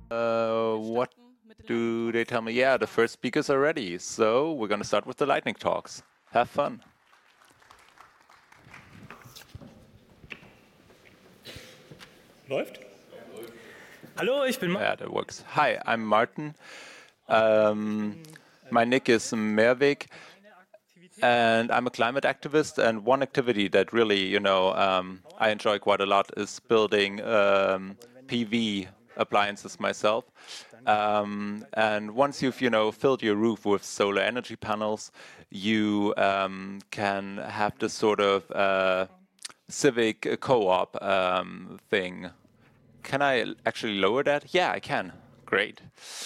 What do they tell me? Yeah, the first speakers are ready. So we're going to start with the lightning talks. Have fun. Läuft? Hallo, ich bin Yeah, that works. Hi, I'm Martin. My nick is Merwig, and I'm a climate activist. And one activity that really, I enjoy quite a lot is building PV appliances myself. And once you've, filled your roof with solar energy panels, you can have this sort of civic co-op thing. Can I actually lower that? Yeah, I can. Great.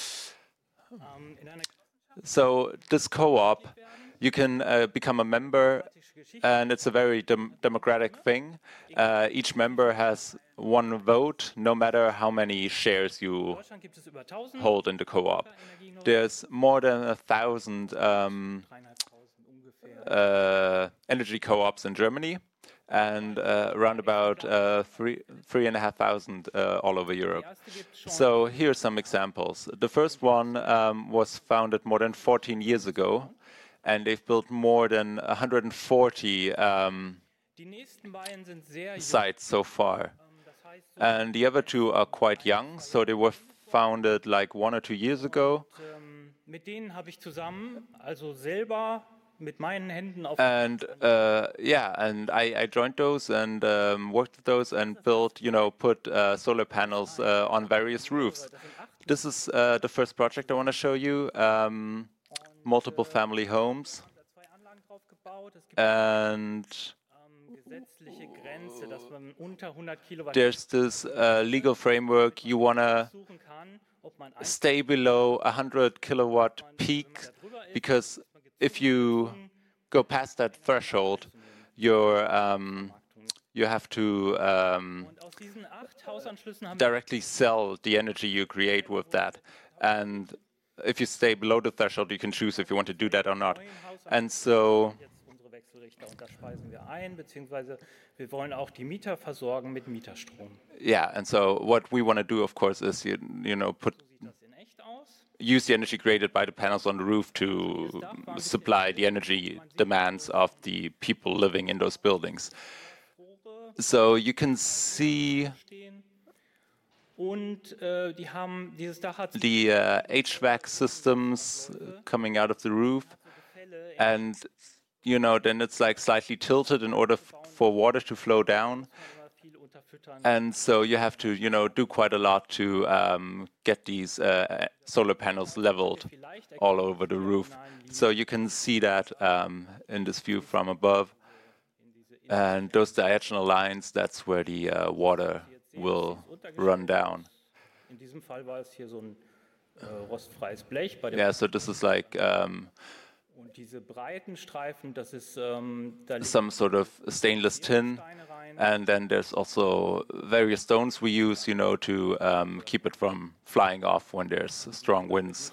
So this co-op, you can become a member, and it's a very democratic thing. Each member has one vote, no matter how many shares you hold in the co-op. There's more than 1,000 energy co-ops in Germany, and around about 3,500 all over Europe. So here are some examples. The first one was founded more than 14 years ago, and they've built more than 140 sites so far. And the other two are quite young, so they were founded like 1 or 2 years ago. And I joined those and worked with those and built, put solar panels on various roofs. This is the first project I want to show you, multiple family homes. And there's this legal framework. You want to stay below 100 kilowatt peak, because if you go past that threshold, you have to directly sell the energy you create with that. And if you stay below the threshold, you can choose if you want to do that or not. And so yeah, and so what we want to do, of course, is use the energy created by the panels on the roof to supply the energy demands of the people living in those buildings. So you can see the HVAC systems coming out of the roof, and then it's like slightly tilted in order for water to flow down. And so you have to, do quite a lot to get these solar panels leveled all over the roof. So you can see that in this view from above. And those diagonal lines, that's where the water will run down. Yeah, so this is like some sort of stainless tin. And then there's also various stones we use, to keep it from flying off when there's strong winds.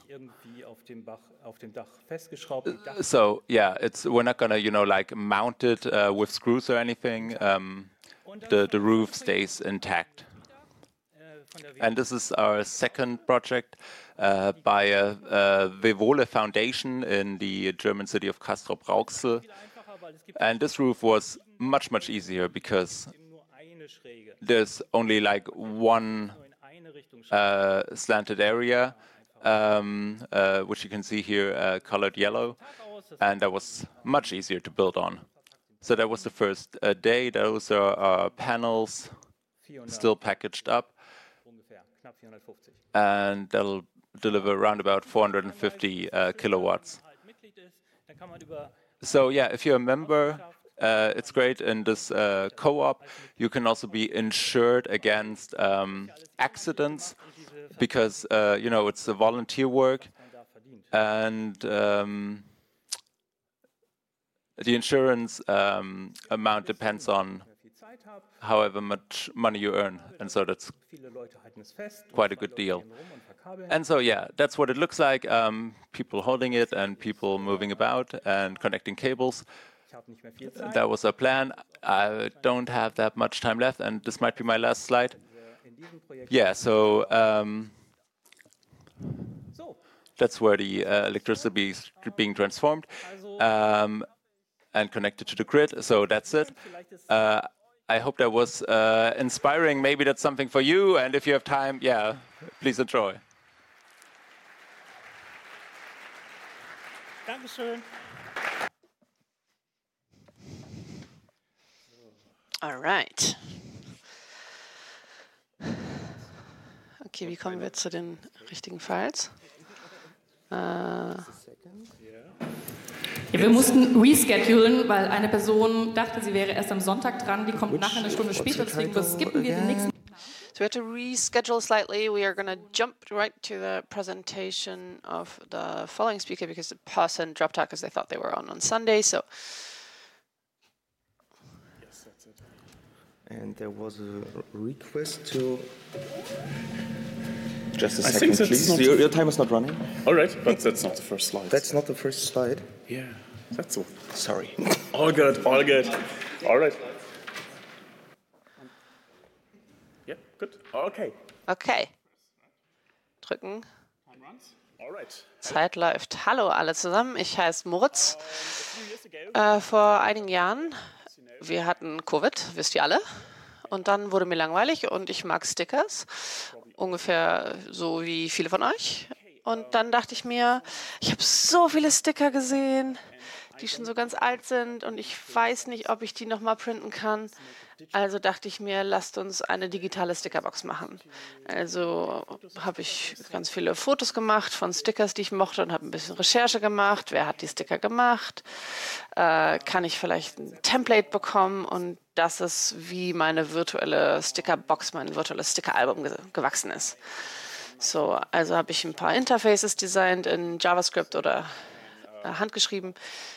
So yeah, we're not gonna, like mount it with screws or anything. The roof stays intact. And this is our second project by a Vevole Foundation in the German city of Castrop-Rauxel. And this roof was much, much easier because there's only like one slanted area, which you can see here colored yellow, and that was much easier to build on. So that was the first day. Those are panels still packaged up, and that'll deliver around about 450 kilowatts. So yeah, if you're a member, it's great. In this co-op, you can also be insured against accidents, because it's a volunteer work, and the insurance amount depends on however much money you earn, and so that's quite a good deal. And so yeah, that's what it looks like. People holding it and people moving about and connecting cables. That was our plan. I don't have that much time left, and this might be my last slide. Yeah, so That's where the electricity is being transformed and connected to the grid. So that's it. I hope that was inspiring. Maybe that's something for you. And if you have time, yeah, please enjoy. Dankeschön. All right. Okay, wie kommen wir zu den richtigen Files? Ja, wir mussten reschedulen, weil eine Person dachte, sie wäre erst am Sonntag dran. Die kommt nachher eine Stunde später, deswegen skippen wir den nächsten. So we have to reschedule slightly. We are going to jump right to the presentation of the following speaker because the person dropped out because they thought they were on Sunday. So. Yes, that's it. And there was a request to. Just a second, please. Your time is not running. All right, but that's not the first slide. That's not the first slide. Yeah, that's all. Sorry. All good, all good. All right. Yeah, good. Okay. Okay. Drücken. Time runs. All right. Zeit läuft. Hallo alle zusammen, ich heiße Moritz. Vor einigen Jahren, wir hatten Covid, wisst ihr alle. Und dann wurde mir langweilig und ich mag Stickers, ungefähr so wie viele von euch. Und dann dachte ich mir, ich habe so viele Sticker gesehen, die schon so ganz alt sind und ich weiß nicht, ob ich die nochmal printen kann. Also dachte ich mir, lasst uns eine digitale Stickerbox machen. Also habe ich ganz viele Fotos gemacht von Stickers, die ich mochte und habe ein bisschen Recherche gemacht. Wer hat die Sticker gemacht? Kann ich vielleicht ein Template bekommen? Und das ist, wie meine virtuelle Stickerbox, mein virtuelles Stickeralbum gewachsen ist. So, also habe ich ein paar Interfaces designt in JavaScript oder handgeschrieben.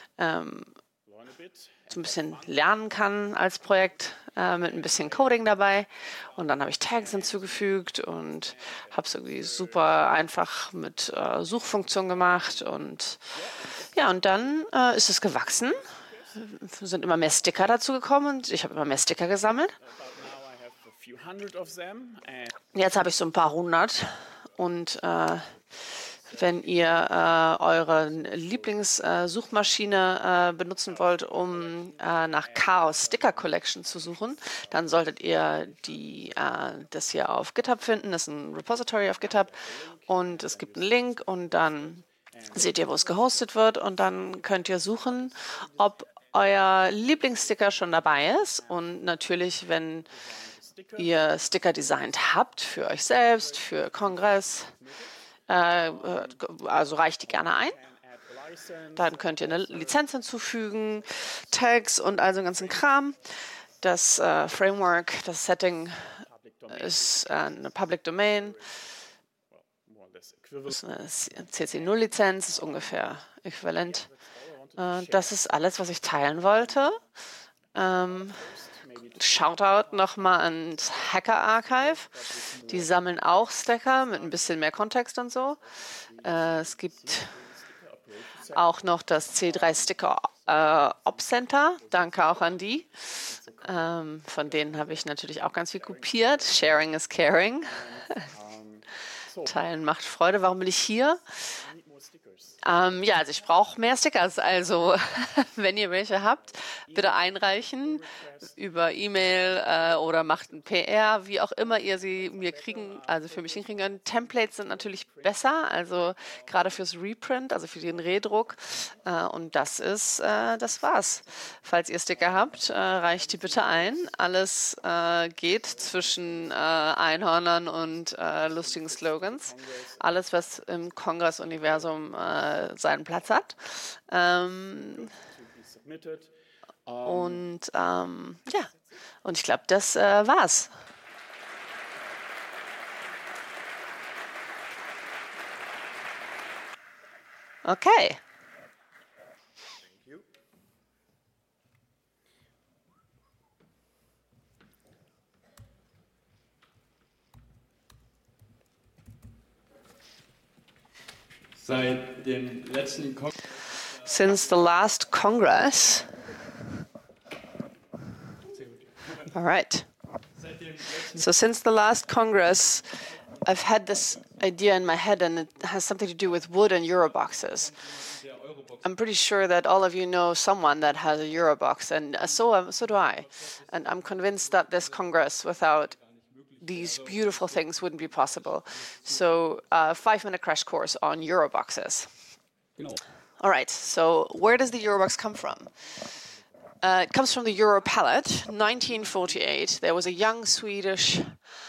So ein bisschen lernen kann als Projekt mit ein bisschen Coding dabei. Und dann habe ich Tags hinzugefügt und habe es irgendwie super einfach mit Suchfunktion gemacht. Und ja, und dann ist es gewachsen. Sind immer mehr Sticker dazu gekommen und ich habe immer mehr Sticker gesammelt. Jetzt habe ich so ein paar hundert. Und wenn ihr eure Lieblingssuchmaschine benutzen wollt, um nach Chaos Sticker Collection zu suchen, dann solltet ihr das hier auf GitHub finden. Das ist ein Repository auf GitHub und es gibt einen Link und dann seht ihr, wo es gehostet wird und dann könnt ihr suchen, ob euer Lieblingssticker schon dabei ist und natürlich, wenn ihr Sticker designt habt für euch selbst, für Kongress, also reicht die gerne ein. Dann könnt ihr eine Lizenz hinzufügen, Tags und all so einen ganzen Kram. Das Framework, das Setting ist eine Public Domain. Das ist eine CC0-Lizenz, ist ungefähr äquivalent. Das ist alles, was ich teilen wollte. Shoutout nochmal ans Hacker Archive. Die sammeln auch Sticker mit ein bisschen mehr Kontext und so. Es gibt auch noch das C3 Sticker Op Center. Danke auch an die. Von denen habe ich natürlich auch ganz viel kopiert. Sharing is caring. Teilen macht Freude. Warum bin ich hier? Ja, also ich brauche mehr Stickers. Also, wenn ihr welche habt, bitte einreichen über E-Mail oder macht ein PR, wie auch immer ihr sie mir kriegen, also für mich hinkriegen könnt. Templates sind natürlich besser, also gerade fürs Reprint, also für den Redruck. Und das war's. Falls ihr Sticker habt, reicht die bitte ein. Alles geht zwischen Einhörnern und lustigen Slogans. Alles, was im Kongress-Universum seinen Platz hat. Und ja, und ich glaube, das war's. Okay. Seit dem letzten Since the last Congress. All right. So since the last Congress, I've had this idea in my head, and it has something to do with wood and Euroboxes. I'm pretty sure that all of you know someone that has a Eurobox, and so do I. And I'm convinced that this Congress without these beautiful things wouldn't be possible. So, 5-minute crash course on Euroboxes. All right, so where does the Eurobox come from? It comes from the Europallet, 1948. There was a young Swedish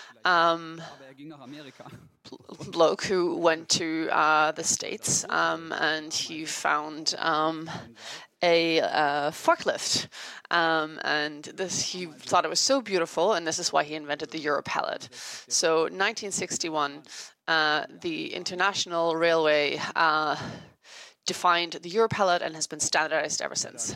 bloke who went to the States, and he found a forklift, and he thought it was so beautiful, and this is why he invented the Europallet. So 1961, the International Railway defined the Europallet and has been standardized ever since.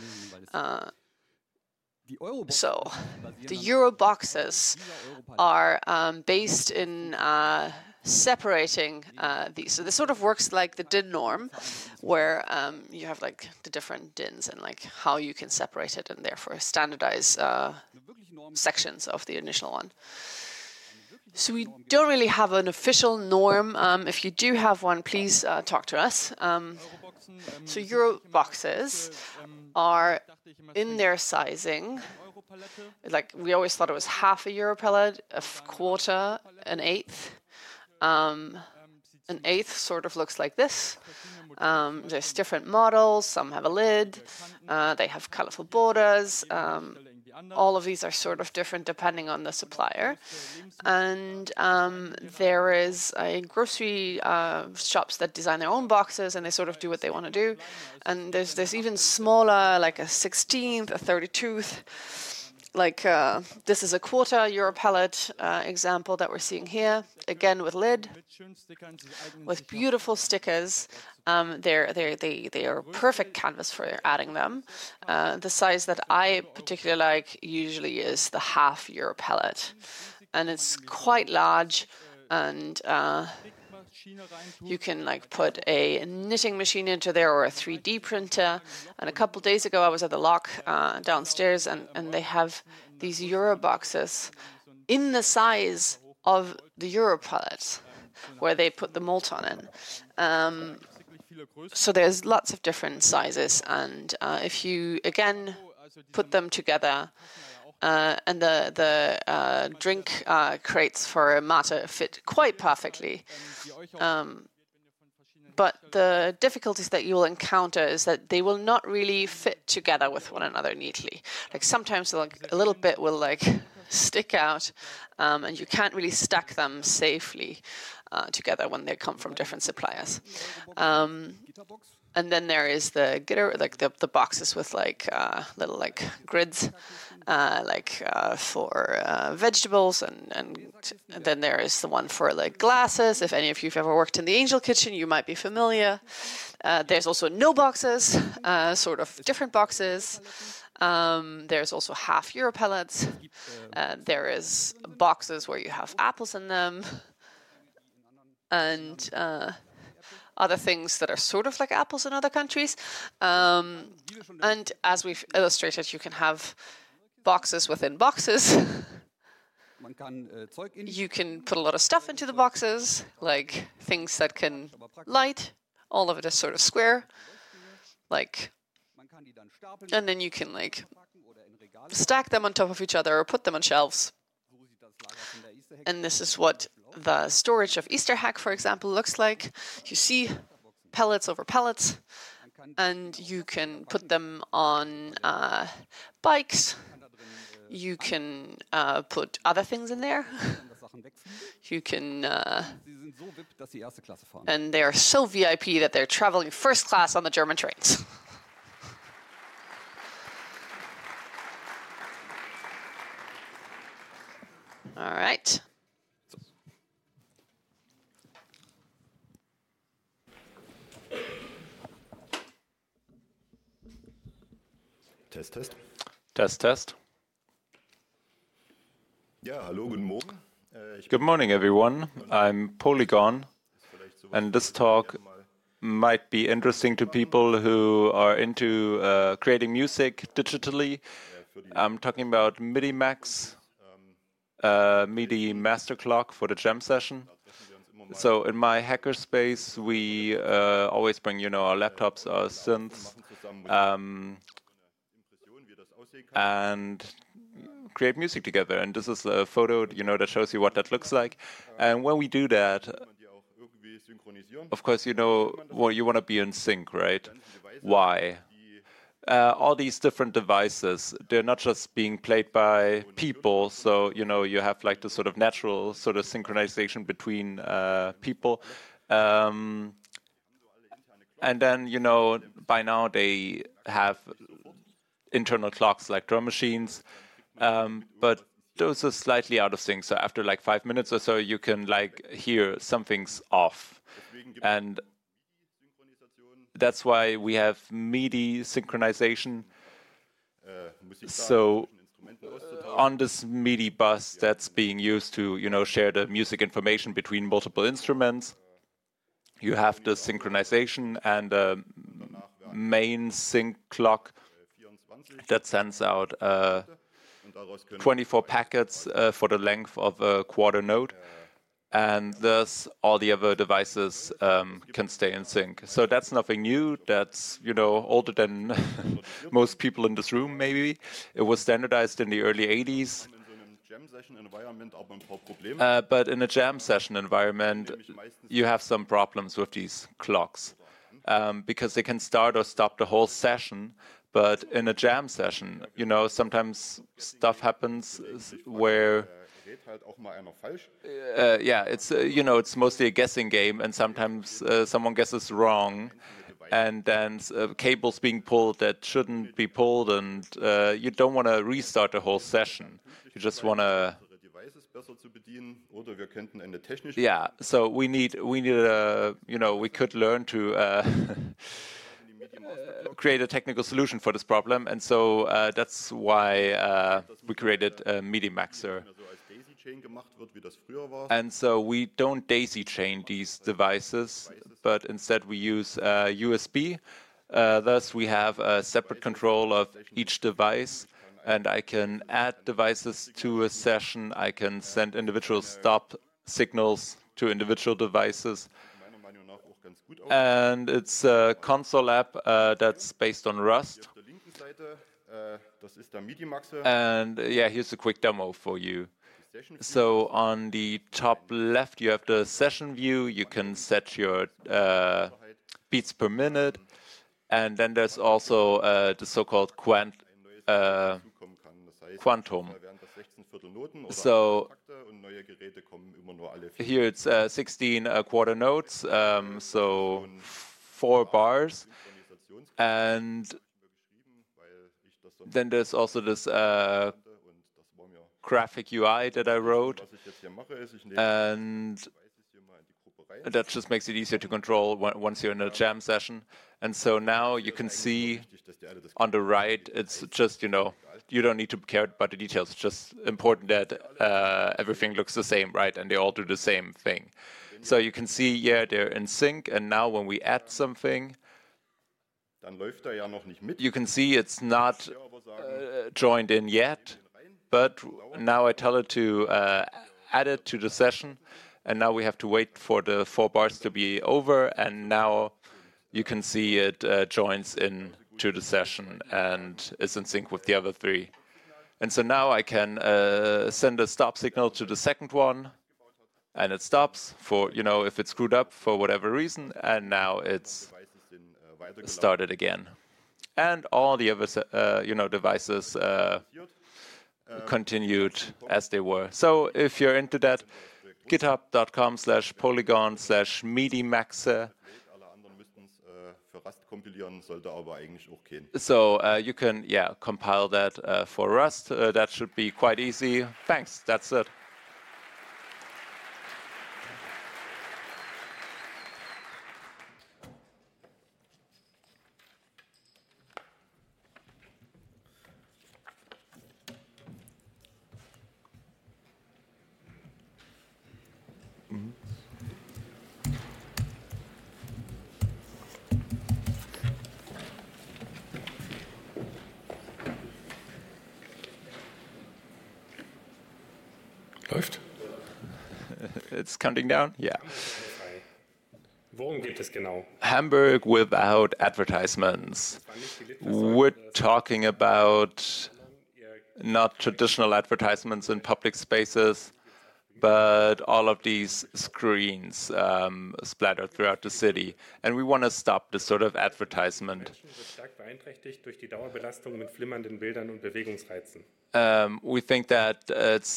So the Euroboxes are based in separating these. So this sort of works like the DIN norm, where you have like the different DINs and like how you can separate it and therefore standardize sections of the initial one. So we don't really have an official norm. If you do have one, please talk to us. So Euroboxes are in their sizing. Like we always thought it was half a Europallet, a quarter, an eighth. An eighth sort of looks like this. There's different models. Some have a lid. They have colorful borders. All of these are sort of different depending on the supplier. And there is a grocery shops that design their own boxes, and they sort of do what they want to do. And there's even smaller, like a 16th, a 32th. Like this is a quarter Europallet example that we're seeing here, again with lid, with beautiful stickers. They are perfect canvas for adding them. The size that I particularly like usually is the half Europallet, and it's quite large, and you can like put a knitting machine into there or a 3D printer. And a couple days ago, I was at the Lock downstairs, and they have these Euroboxes in the size of the Europallet, where they put the Molton in. So there's lots of different sizes, and if you again put them together, and the drink crates for Mate fit quite perfectly. But the difficulties that you will encounter is that they will not really fit together with one another neatly. Like sometimes like a little bit will like stick out, and you can't really stack them safely together when they come from different suppliers. And then there is the gitter, like the boxes with like little like grids, for vegetables, and then there is the one for like glasses. If any of you have ever worked in the Angel Kitchen, you might be familiar. There's also no boxes, sort of different boxes. There's also half Europallets. There is boxes where you have apples in them, and other things that are sort of like apples in other countries. And as we've illustrated, you can have boxes within boxes. You can put a lot of stuff into the boxes, like things that can light. All of it is sort of square, like, and then you can like stack them on top of each other or put them on shelves. And this is what the storage of Easter hack, for example, looks like. You see pellets over pallets, and you can put them on bikes. You can put other things in there. You can, and they are so VIP that they're traveling first class on the German trains. All right. Test, test. Test, test. Ja, hallo, guten Morgen. Good morning, everyone. I'm Polygon, and this talk might be interesting to people who are into creating music digitally. I'm talking about MIDI Max. MIDI master clock for the jam session. So in my hackerspace, we always bring, our laptops, our synths, and create music together. And this is a photo, that shows you what that looks like. And when we do that, of course, you want to be in sync, right? Why? All these different devices, they're not just being played by people. So, you have like the sort of natural sort of synchronization between people. And then, by now they have internal clocks like drum machines. But those are slightly out of sync. So after like 5 minutes or so, you can like hear something's off. And that's why we have MIDI synchronization. So on this MIDI bus that's being used to, share the music information between multiple instruments, you have the synchronization and the main sync clock that sends out 24 packets for the length of a quarter note. And thus all the other devices can stay in sync. So that's nothing new. That's, older than most people in this room, maybe. It was standardized in the early 80s. But in a jam session environment, you have some problems with these clocks because they can start or stop the whole session. But in a jam session, sometimes stuff happens where it's it's mostly a guessing game, and sometimes someone guesses wrong, and then cables being pulled that shouldn't be pulled, and you don't want to restart the whole session. You just want to. Yeah, so we could learn to create a technical solution for this problem, and so that's why we created MIDI Maxer. And so we don't daisy chain these devices, but instead we use USB. Thus we have a separate control of each device, and I can add devices to a session. I can send individual stop signals to individual devices. And it's a console app that's based on Rust. And here's a quick demo for you. So on the top left, you have the session view. You can set your beats per minute. And then there's also the so-called quantum. So here it's 16 quarter notes, so 4 bars. And then there's also this graphic UI that I wrote, and that just makes it easier to control once you're in a jam session. And so now you can see on the right, it's just, you don't need to care about the details. It's just important that everything looks the same, right? And they all do the same thing. So you can see, they're in sync. And now when we add something, you can see it's not joined in yet. But now I tell it to add it to the session. And now we have to wait for the 4 bars to be over. And now you can see it joins in to the session and is in sync with the other 3. And so now I can send a stop signal to the second one, and it stops for, if it's screwed up for whatever reason, and now it's started again. And all the other, devices continued as they were. So if you're into that, github.com/polygon/MIDI-Maxer. So you can, compile that for Rust. That should be quite easy. Thanks. That's it. It's counting down? Yeah. Worum geht es genau? Hamburg without advertisements. We're talking about not traditional advertisements in public spaces, but all of these screens splattered throughout the city. And we want to stop this sort of advertisement. We think that it's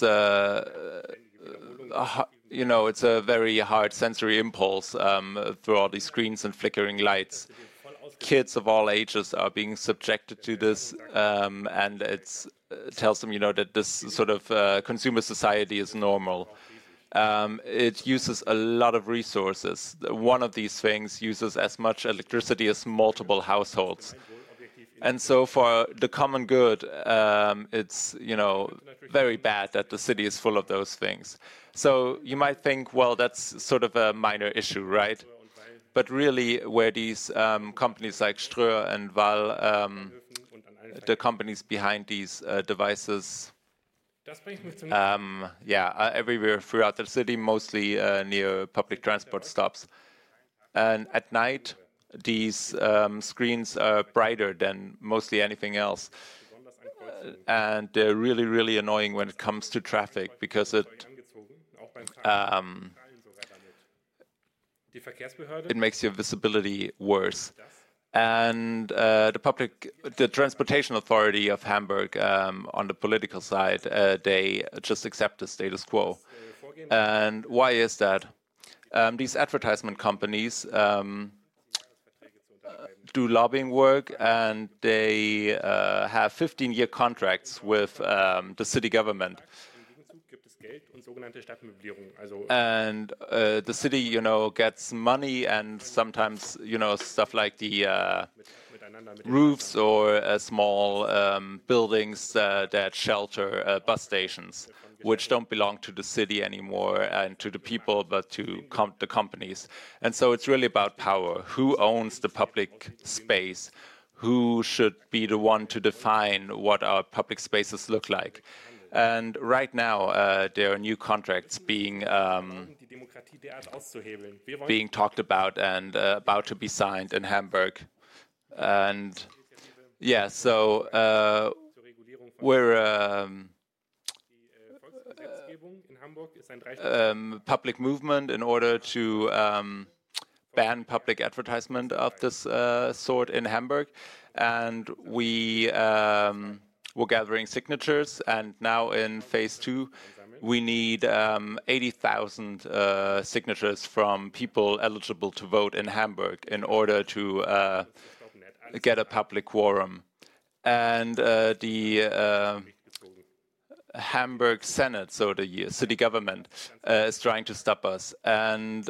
it's a very hard sensory impulse through all these screens and flickering lights. Kids of all ages are being subjected to this, and it tells them, that this sort of consumer society is normal. It uses a lot of resources. One of these things uses as much electricity as multiple households. And so for the common good, it's, very bad that the city is full of those things. So you might think, well, that's sort of a minor issue, right? But really, where these companies like Ströer and Wall, the companies behind these devices, are everywhere throughout the city, mostly near public transport stops. And at night, these screens are brighter than mostly anything else. And they're really, really annoying when it comes to traffic because it makes your visibility worse. And the Transportation Authority of Hamburg, on the political side, they just accept the status quo. And why is that? These advertisement companies do lobbying work, and they have 15-year contracts with the city government. And the city, gets money and sometimes, stuff like the roofs or small buildings that shelter bus stations, which don't belong to the city anymore and to the people, but to the companies. And so it's really about power. Who owns the public space? Who should be the one to define what our public spaces look like? And right now, there are new contracts being talked about and about to be signed in Hamburg. And so we're public movement in order to ban public advertisement of this sort in Hamburg. And we're gathering signatures, and now in phase 2, we need 80,000 signatures from people eligible to vote in Hamburg in order to get a public quorum. And the Hamburg Senate, so the city government, is trying to stop us, and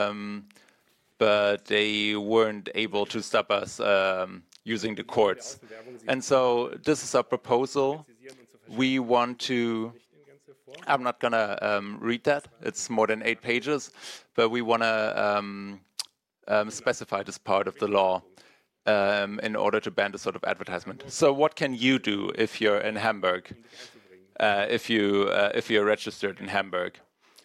but they weren't able to stop us using the courts. And so this is a proposal. We want to, I'm not going to read that. It's more than 8 pages, but we want to specify this part of the law in order to ban this sort of advertisement. So what can you do if you're in Hamburg, if you're registered in Hamburg?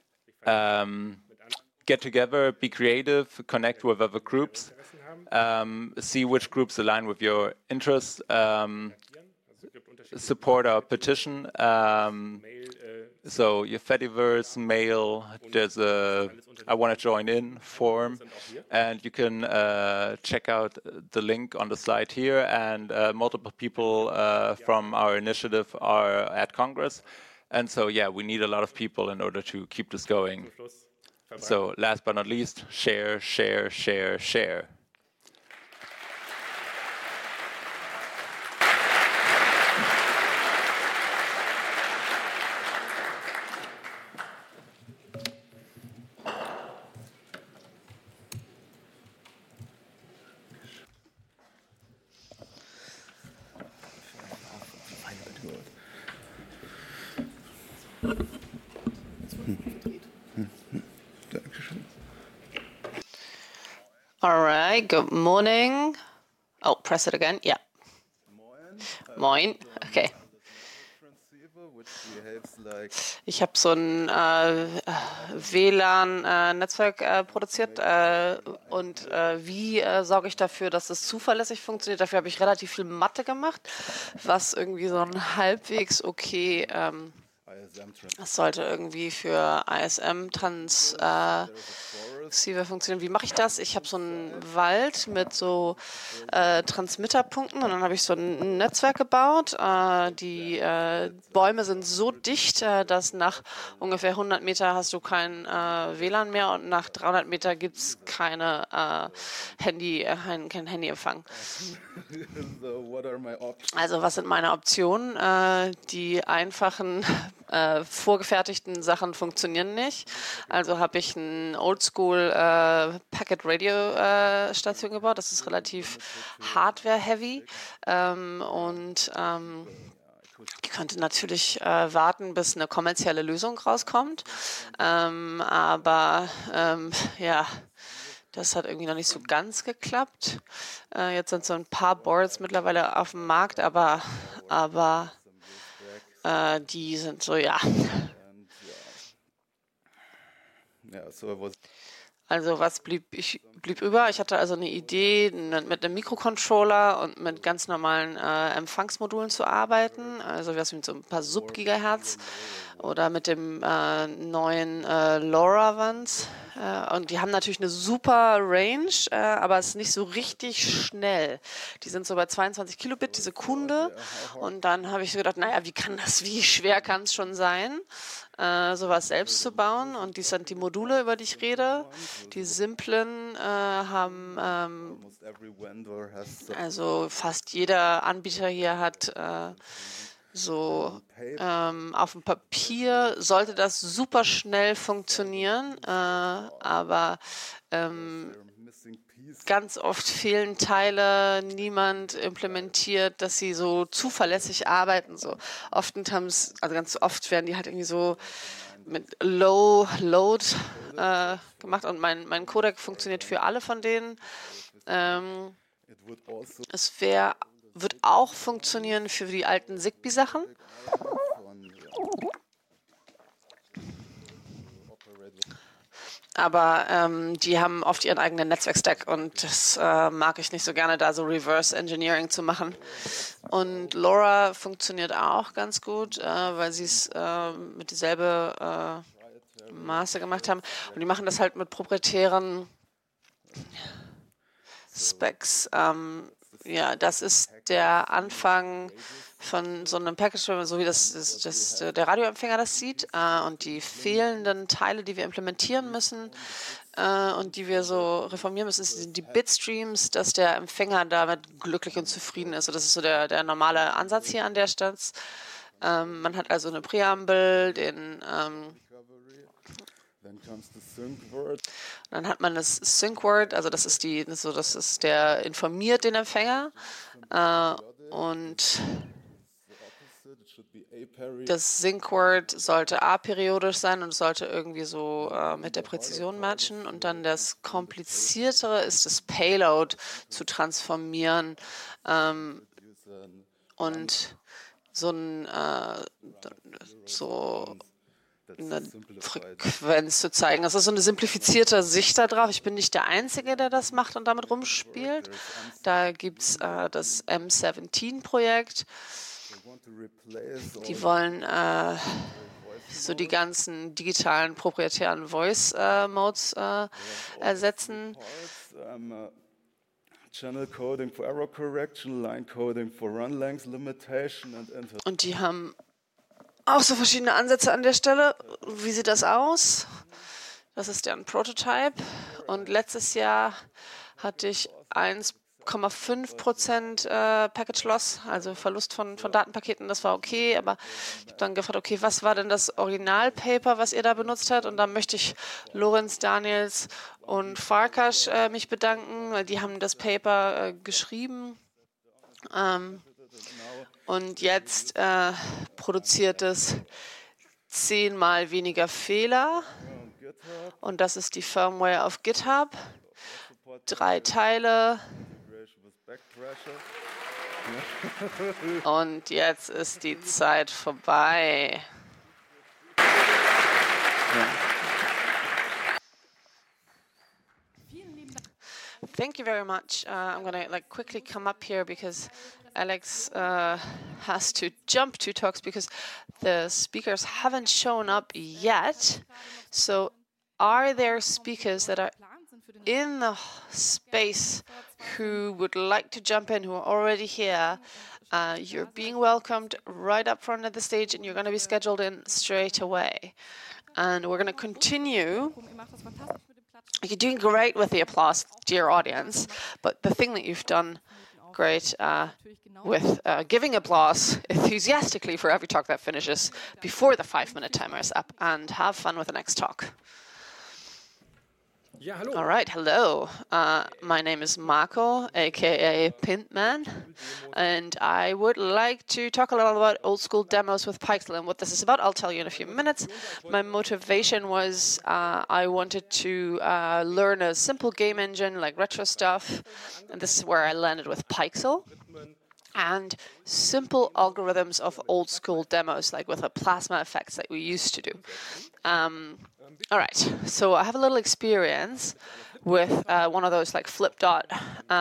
Get together, be creative, connect with other groups, see which groups align with your interests, support our petition. So your Fediverse, mail, there's a I want to join in form, and you can check out the link on the slide here, and multiple people from our initiative are at Congress. And so, we need a lot of people in order to keep this going. So last but not least, share, share, share, share. All right, good morning. Oh, press it again. Yeah. Moin. Okay. Ich habe so ein WLAN-Netzwerk produziert und wie sorge ich dafür, dass es zuverlässig funktioniert? Dafür habe ich relativ viel Mathe gemacht, was irgendwie so ein halbwegs okay, das sollte irgendwie für ISM-Transceiver funktionieren. Wie mache ich das? Ich habe so einen Wald mit so Transmitterpunkten und dann habe ich so ein Netzwerk gebaut. Die Bäume sind so dicht, dass nach ungefähr 100 Meter hast du kein WLAN mehr und nach 300 Meter gibt es kein Handyempfang. Also was sind meine Optionen? Die einfachen vorgefertigten Sachen funktionieren nicht. Also habe ich ein Oldschool Packet Radio Station gebaut. Das ist relativ Hardware-heavy ich könnte natürlich warten, bis eine kommerzielle Lösung rauskommt. Ja, das hat irgendwie noch nicht so ganz geklappt. Jetzt sind so ein paar Boards mittlerweile auf dem Markt, aber die sind so, ja. Also was blieb über? Ich hatte also eine Idee, mit einem Mikrocontroller und mit ganz normalen Empfangsmodulen zu arbeiten. Also was mit so ein paar Sub-Gigahertz oder mit dem neuen LoRaWANs. Und die haben natürlich eine super Range, aber es ist nicht so richtig schnell. Die sind so bei 22 Kilobit, diese Kunde. Und dann habe ich so gedacht, naja, wie schwer kann es schon sein, sowas selbst zu bauen? Und dies sind die Module, über die ich rede. Die simplen haben, also fast jeder Anbieter hier hat auf dem Papier sollte das super schnell funktionieren, aber ganz oft fehlen Teile, niemand implementiert, dass sie so zuverlässig arbeiten. Ganz oft werden die halt irgendwie so mit Low Load gemacht und mein Codec funktioniert für alle von denen. Wird auch funktionieren für die alten Zigbee-Sachen. Aber die haben oft ihren eigenen Netzwerkstack und das mag ich nicht so gerne, da so Reverse Engineering zu machen. Und LoRa funktioniert auch ganz gut, weil sie es mit dieselbe Maße gemacht haben. Und die machen das halt mit proprietären Specs. Ja, das ist der Anfang von so einem Package, so wie der Radioempfänger das sieht. Und die fehlenden Teile, die wir implementieren müssen und die wir so reformieren müssen, sind die Bitstreams, dass der Empfänger damit glücklich und zufrieden ist. So, das ist so der normale Ansatz hier an der Stelle. Man hat also eine Präambel, dann hat man das Sync-Word, also der informiert den Empfänger und das Sync-Word sollte aperiodisch sein und sollte irgendwie so mit der Präzision matchen. Und dann das Kompliziertere ist das Payload zu transformieren und eine Frequenz zu zeigen. Das ist so eine simplifizierte Sicht da drauf. Ich bin nicht der Einzige, der das macht und damit rumspielt. Da gibt es das M17-Projekt. Die wollen so die ganzen digitalen proprietären Voice-Modes ersetzen. Channel coding for error correction, line coding for run length limitation und die haben auch so verschiedene Ansätze an der Stelle. Wie sieht das aus? Das ist deren Prototype. Und letztes Jahr hatte ich 1,5% Package Loss, also Verlust von Datenpaketen. Das war okay, aber ich habe dann gefragt, okay, was war denn das Originalpaper, was ihr da benutzt habt? Und da möchte ich Lorenz, Daniels und Farkas mich bedanken, weil die haben das Paper geschrieben. Und jetzt produziert es 10-mal weniger Fehler. Und das ist die Firmware auf GitHub. 3 Teile. Back pressure. Und jetzt ist die Zeit vorbei. Thank you very much. I'm gonna quickly come up here because Alex has to jump to talks because the speakers haven't shown up yet. So are there speakers that are in the space who would like to jump in, who are already here? You're being welcomed right up front of the stage, and you're going to be scheduled in straight away. And we're going to continue. You're doing great with the applause, dear audience, but the thing that you've done great with giving applause enthusiastically for every talk that finishes before the 5-minute timer is up, and have fun with the next talk. All right, hello. My name is Marco, aka Pintman, and I would like to talk a little about old school demos with Pixel. And what this is about, I'll tell you in a few minutes. My motivation was I wanted to learn a simple game engine like retro stuff, and this is where I landed with Pixel. And simple algorithms of old school demos, like with the plasma effects that we used to do. All right, so I have a little experience with one of those like flip dot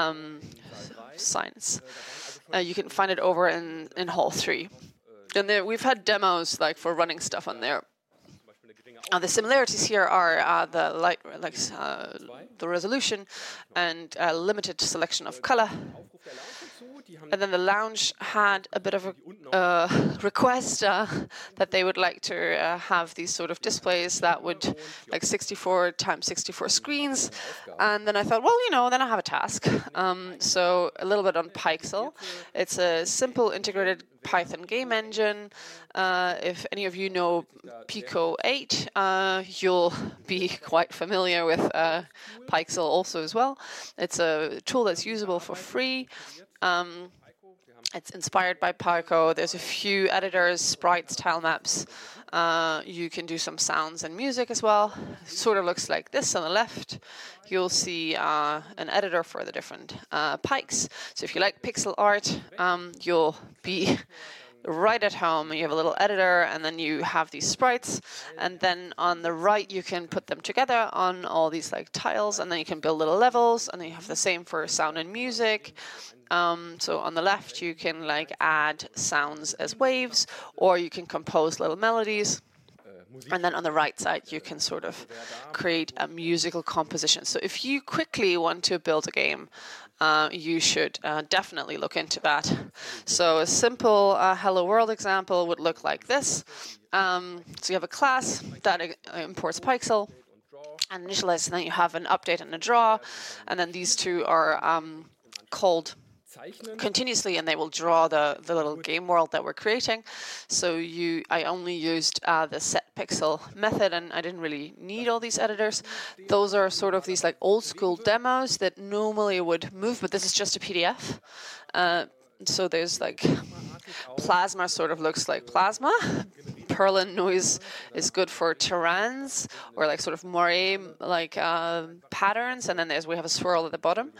signs. You can find it over in Hall 3. And there, we've had demos like for running stuff on there. The similarities here are the light, the resolution, and limited selection of color. And then the lounge had a bit of a request that they would like to have these sort of displays that would, like 64 times 64 screens. And then I thought, well, you know, then I have a task. So a little bit on Pixel. It's a simple integrated Python game engine. If any of you know Pico 8, you'll be quite familiar with Pixel also as well. It's a tool that's usable for free. It's inspired by Pico. There's a few editors, sprites, tile maps. You can do some sounds and music as well. It sort of looks like this on the left. You'll see an editor for the different pikes. So if you like pixel art, you'll be right at home. You have a little editor, and then you have these sprites, and then on the right you can put them together on all these like tiles, and then you can build little levels, and then you have the same for sound and music. So on the left you can like add sounds as waves, or you can compose little melodies. And then on the right side, you can sort of create a musical composition. So if you quickly want to build a game, you should definitely look into that. So a simple Hello World example would look like this. So you have a class that imports Pixel and initializes, and then you have an update and a draw. And then these two are called continuously, and they will draw the little game world that we're creating. So I only used the set pixel method, and I didn't really need all these editors. Those are sort of these like old school demos that normally would move, but this is just a PDF. So there's like Plasma sort of looks like Plasma. Perlin noise is good for terrains or like sort of moire like patterns, and then we have a swirl at the bottom.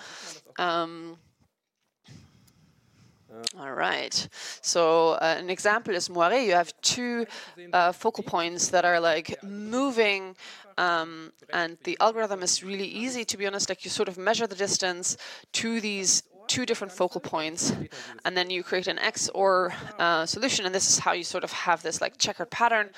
All right. So an example is moire. You have two focal points that are like moving, and the algorithm is really easy, to be honest. Like you sort of measure the distance to these two different focal points, and then you create an XOR solution, and this is how you sort of have this like checkered pattern.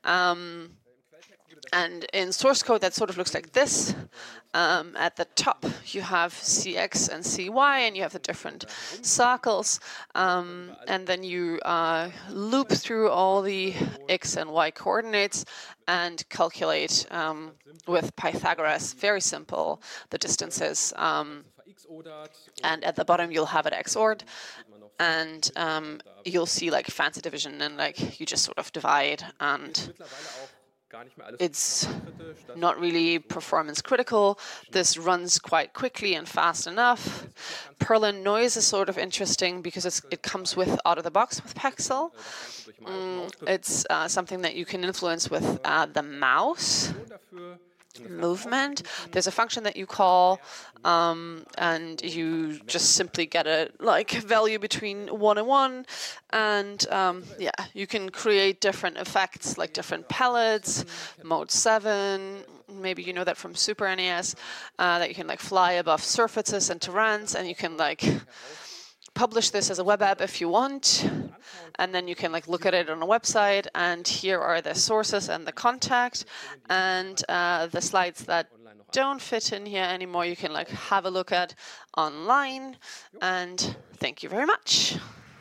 And in source code, that sort of looks like this. At the top, you have CX and CY, and you have the different circles. And then you loop through all the X and Y coordinates and calculate with Pythagoras, very simple, the distances. And at the bottom, you'll have it XOR'd. And you'll see like fancy division, and like you just sort of divide, and it's not really performance critical. This runs quite quickly and fast enough. Perlin noise is sort of interesting because it comes with out of the box with Pixel. It's something that you can influence with the mouse. movement. There's a function that you call, and you just simply get a value between 1 and 1, and you can create different effects like different pellets, mode 7. Maybe you know that from Super NES, that you can fly above surfaces and terrains, and you can publish this as a web app if you want, and then you can look at it on a website, and here are the sources and the contact, and the slides that don't fit in here anymore you can have a look at online, and thank you very much.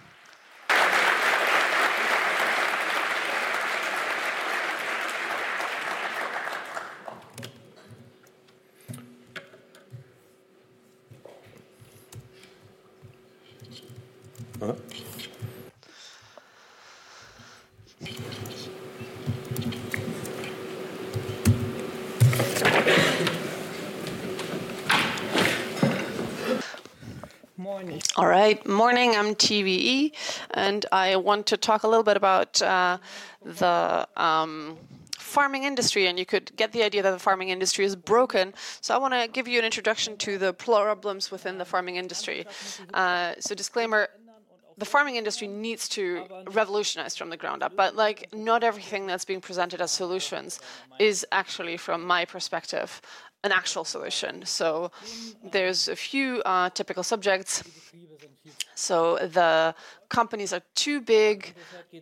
All right, morning, I'm TVE, and I want to talk a little bit about the farming industry, and you could get the idea that the farming industry is broken. So I want to give you an introduction to the problems within the farming industry. So disclaimer, the farming industry needs to revolutionize from the ground up, but not everything that's being presented as solutions is actually, from my perspective, an actual solution. So there's a few typical subjects. So the companies are too big,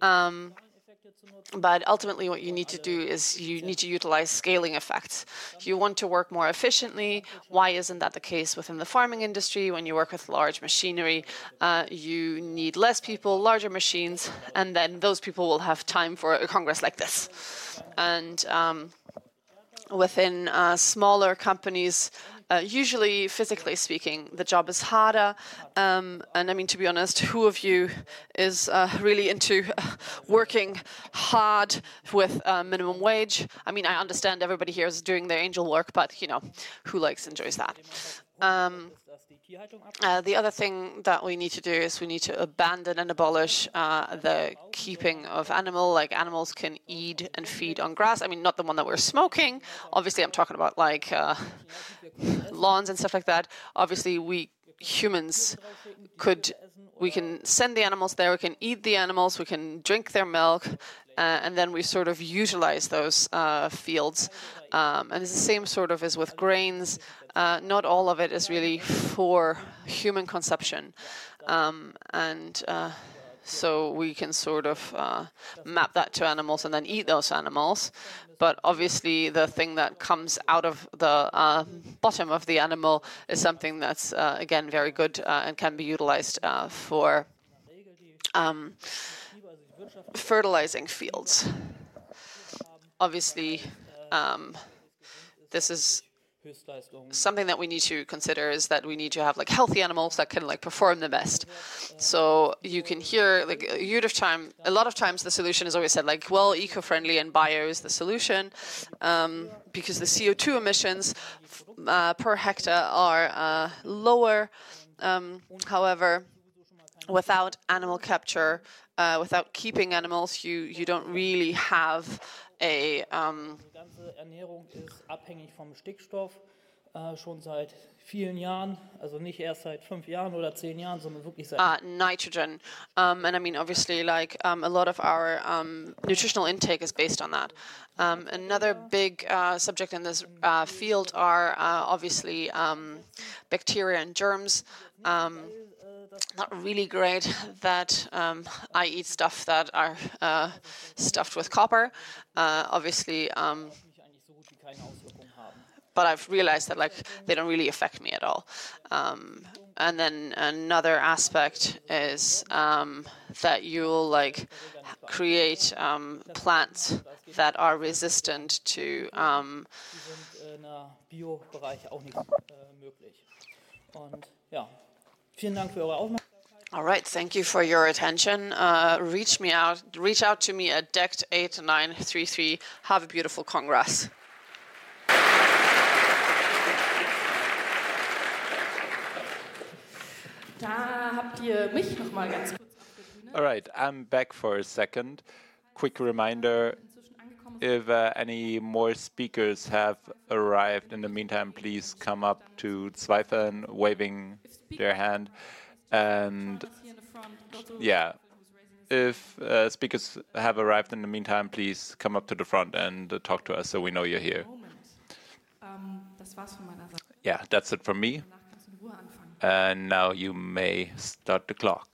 but ultimately what you need to do is you need to utilize scaling effects. You want to work more efficiently. Why isn't that the case within the farming industry? When you work with large machinery, you need less people, larger machines, and then those people will have time for a congress like this. And within smaller companies, usually, physically speaking, the job is harder. And I mean, to be honest, who of you is really into working hard with minimum wage? I mean, I understand everybody here is doing their angel work, but, who enjoys that? The other thing that we need to do is we need to abandon and abolish the keeping of animals can eat and feed on grass. I mean, not the one that we're smoking. Obviously, I'm talking about lawns and stuff like that. Obviously, we humans we can send the animals there, we can eat the animals, we can drink their milk, and then we sort of utilize those fields. And it's the same sort of as with grains. Not all of it is really for human consumption. So we can sort of map that to animals and then eat those animals. But obviously the thing that comes out of the bottom of the animal is something that's, again, very good and can be utilized for fertilizing fields. Obviously, this is something that we need to consider, is that we need to have healthy animals that can perform the best. So you can hear a lot of times the solution is always said well, eco-friendly and bio is the solution, because the CO2 emissions per hectare are lower. However, without animal capture, without keeping animals, you don't really have a Ernährung ist abhängig vom Stickstoff schon seit vielen Jahren, also nicht erst seit 5 Jahren oder 10 Jahren, sondern wirklich seit nitrogen. And I mean, obviously, a lot of our nutritional intake is based on that. Another big subject in this field are obviously bacteria and germs. Not really great that I eat stuff that are stuffed with copper. Obviously, but I've realized that they don't really affect me at all. And then another aspect is that you'll create plants that are resistant to. Bio-Bereich auch nicht möglich. Und ja. Vielen Dank für eure Aufmerksamkeit. All right, thank you for your attention. Reach out to me at DECT 8933. Have a beautiful Congress. Da habt ihr mich noch mal ganz kurz auf der Bühne. All right, I'm back for a second. Quick reminder, If any more speakers have arrived in the meantime, please come up to Zweifeln, waving their hand. And yeah, if speakers have arrived in the meantime, please come up to the front and talk to us so we know you're here. Yeah, that's it from me. And now you may start the clock.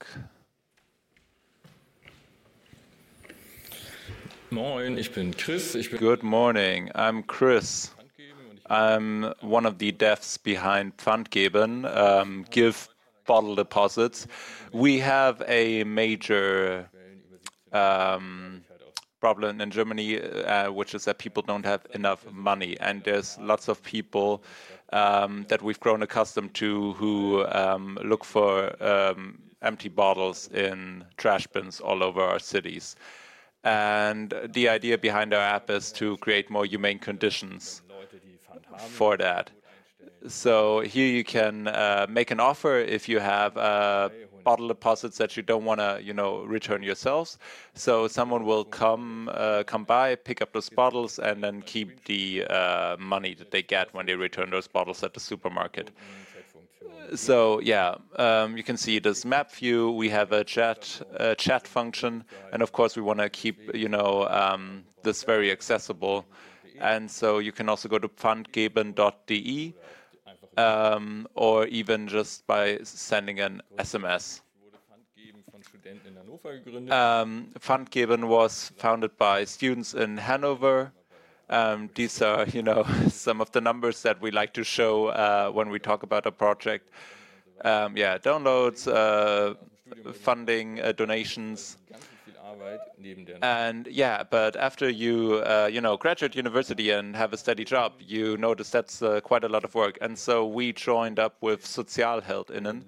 Moin, ich bin Chris. Good morning, I'm Chris. I'm one of the devs behind Pfandgeben, give bottle deposits. We have a major problem in Germany, which is that people don't have enough money. And there's lots of people that we've grown accustomed to who look for empty bottles in trash bins all over our cities. And the idea behind our app is to create more humane conditions for that. So here you can make an offer if you have bottle deposits that you don't want to, return yourselves. So someone will come by, pick up those bottles, and then keep the money that they get when they return those bottles at the supermarket. So yeah, you can see this map view. We have a chat function, and of course we want to keep this very accessible. And so you can also go to pfandgeben.de or even just by sending an SMS. Pfandgeben was founded by students in Hanover. These are, some of the numbers that we like to show when we talk about a project. Downloads, funding, donations. And but after you, graduate university and have a steady job, you notice that's quite a lot of work. And so we joined up with Sozialheldinnen.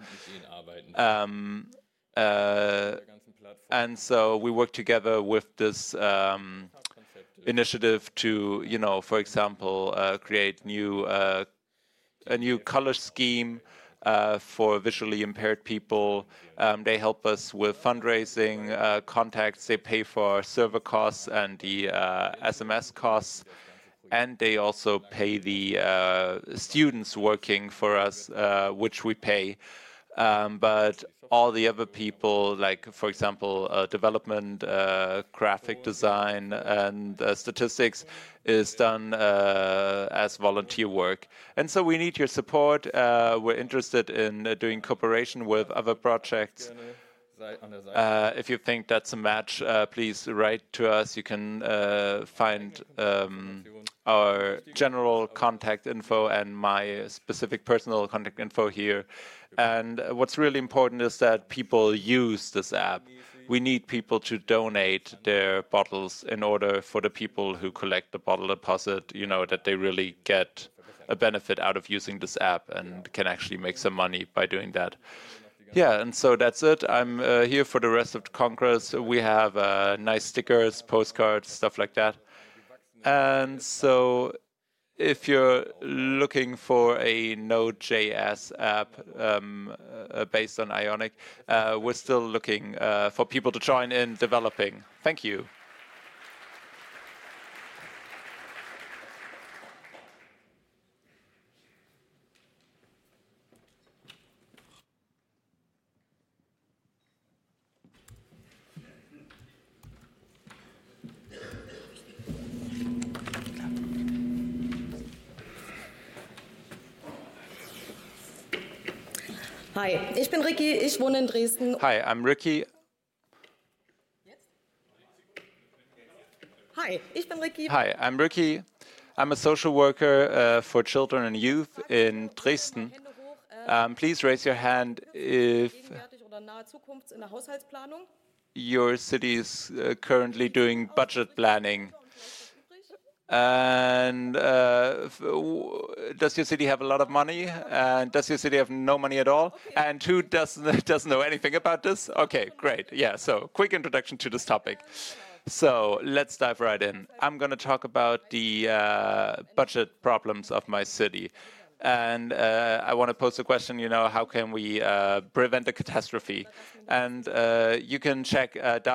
And so we work together with this initiative to, for example, create a new color scheme for visually impaired people. They help us with fundraising, contacts. They pay for server costs and the SMS costs. And they also pay the students working for us, which we pay. But all the other people, like, for example, development, graphic design, and statistics is done as volunteer work. And so we need your support. We're interested in doing cooperation with other projects. If you think that's a match, please write to us. You can find our general contact info and my specific personal contact info here. And what's really important is that people use this app. We need people to donate their bottles in order for the people who collect the bottle deposit, that they really get a benefit out of using this app and can actually make some money by doing that. Yeah, and so that's it. I'm here for the rest of the Congress. We have nice stickers, postcards, stuff like that. And so if you're looking for a Node.js app based on Ionic, we're still looking for people to join in developing. Thank you. Hi, ich bin Ricky, ich wohne in Dresden. Hi, I'm Ricky. Hi, ich bin Ricky. Hi, I'm Ricky. I'm a social worker for children and youth in Dresden. Please raise your hand if your city is currently doing budget planning. And does your city have a lot of money? And does your city have no money at all? And who doesn't know anything about this? Okay, great. Yeah, so quick introduction to this topic. So let's dive right in. I'm going to talk about the budget problems of my city. And I want to pose a question, how can we prevent a catastrophe? And you can check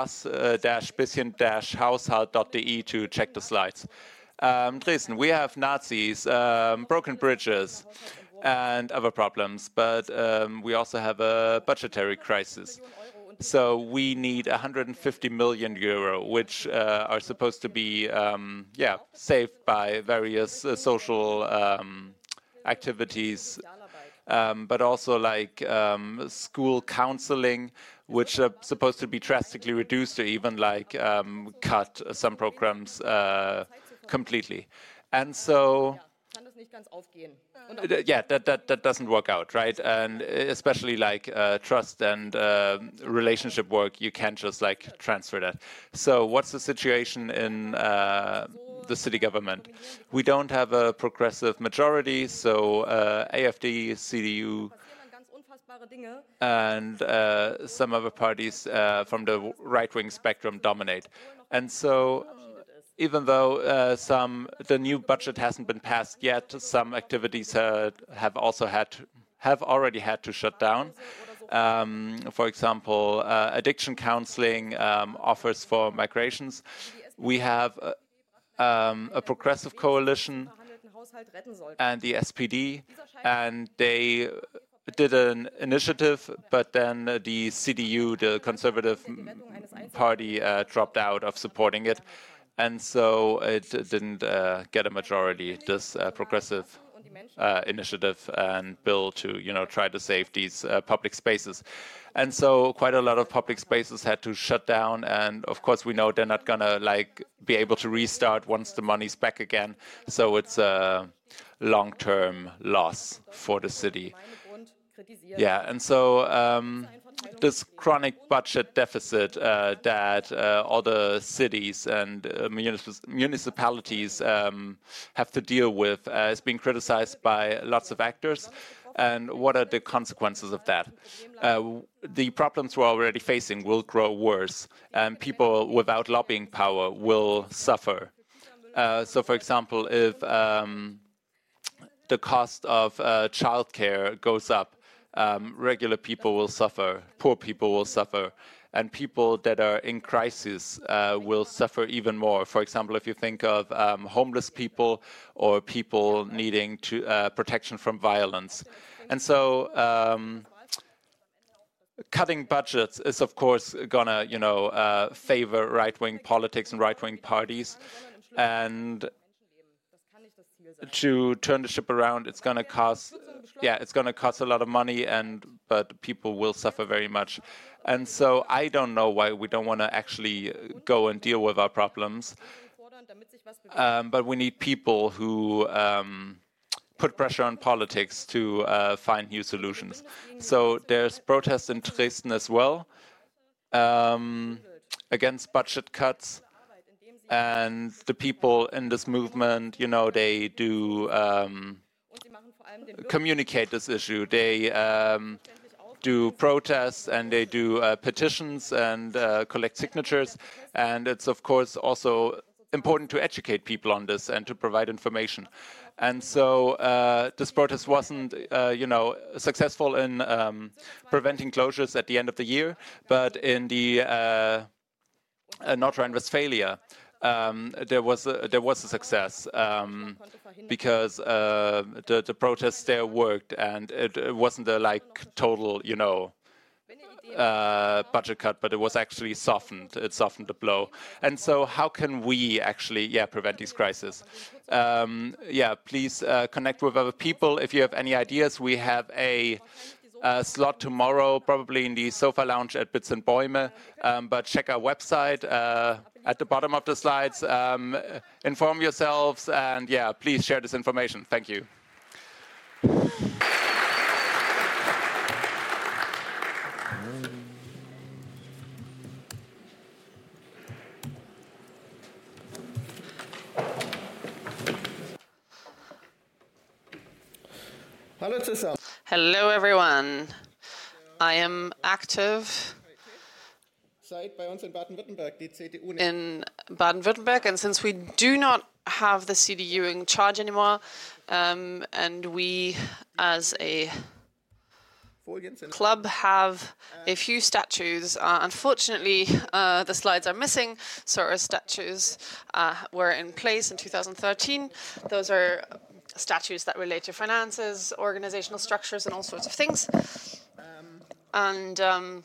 das-bisschen-haushalt.de to check the slides. Dresden, we have Nazis, broken bridges, and other problems, but we also have a budgetary crisis. So we need 150 million euro, which are supposed to be, saved by various social activities, but also like school counseling, which are supposed to be drastically reduced or even like cut some programs completely. And so that doesn't work out, right? And especially like trust and relationship work, you can't just like transfer that. So what's the situation in the city government? We don't have a progressive majority, so AfD, CDU, and some other parties from the right-wing spectrum dominate. And so even though the new budget hasn't been passed yet, some activities have already had to shut down. For example, addiction counseling, offers for migrations. We have a progressive coalition and the SPD, and they did an initiative, but then the CDU, the Conservative Party, dropped out of supporting it. And so it didn't get a majority, this progressive initiative and bill to, try to save these public spaces. And so quite a lot of public spaces had to shut down. And of course, we know they're not going to be able to restart once the money's back again. So it's a long-term loss for the city. Yeah, and so this chronic budget deficit that all the cities and municipalities have to deal with is being criticized by lots of actors. And what are the consequences of that? The problems we're already facing will grow worse, and people without lobbying power will suffer. So, for example, if the cost of childcare goes up, regular people will suffer, poor people will suffer, and people that are in crisis will suffer even more. For example, if you think of homeless people or people needing protection from violence. And so cutting budgets is, of course, gonna, favor right-wing politics and right-wing parties. And to turn the ship around, it's going to cost, a lot of money, but people will suffer very much. And so I don't know why we don't want to actually go and deal with our problems. But we need people who put pressure on politics to find new solutions. So there's protests in Dresden as well against budget cuts. And the people in this movement, they do communicate this issue. They do protests and they do petitions and collect signatures. And it's, of course, also important to educate people on this and to provide information. And so this protest wasn't, successful in preventing closures at the end of the year, but in the North Rhine-Westphalia, there was a success because the protests there worked, and it wasn't a total budget cut, but it was actually softened. It softened the blow. And so how can we actually prevent these crises? Please connect with other people. If you have any ideas, we have a slot tomorrow, probably in the sofa lounge at Bits and Bäume, but check our website at the bottom of the slides. Inform yourselves, and please share this information. Thank you. Hello, everyone. I am active in Baden-Württemberg, and since we do not have the CDU in charge anymore, and we, as a club, have a few statues. Unfortunately, the slides are missing, so our statues were in place in 2013. Those are statues that relate to finances, organizational structures, and all sorts of things. And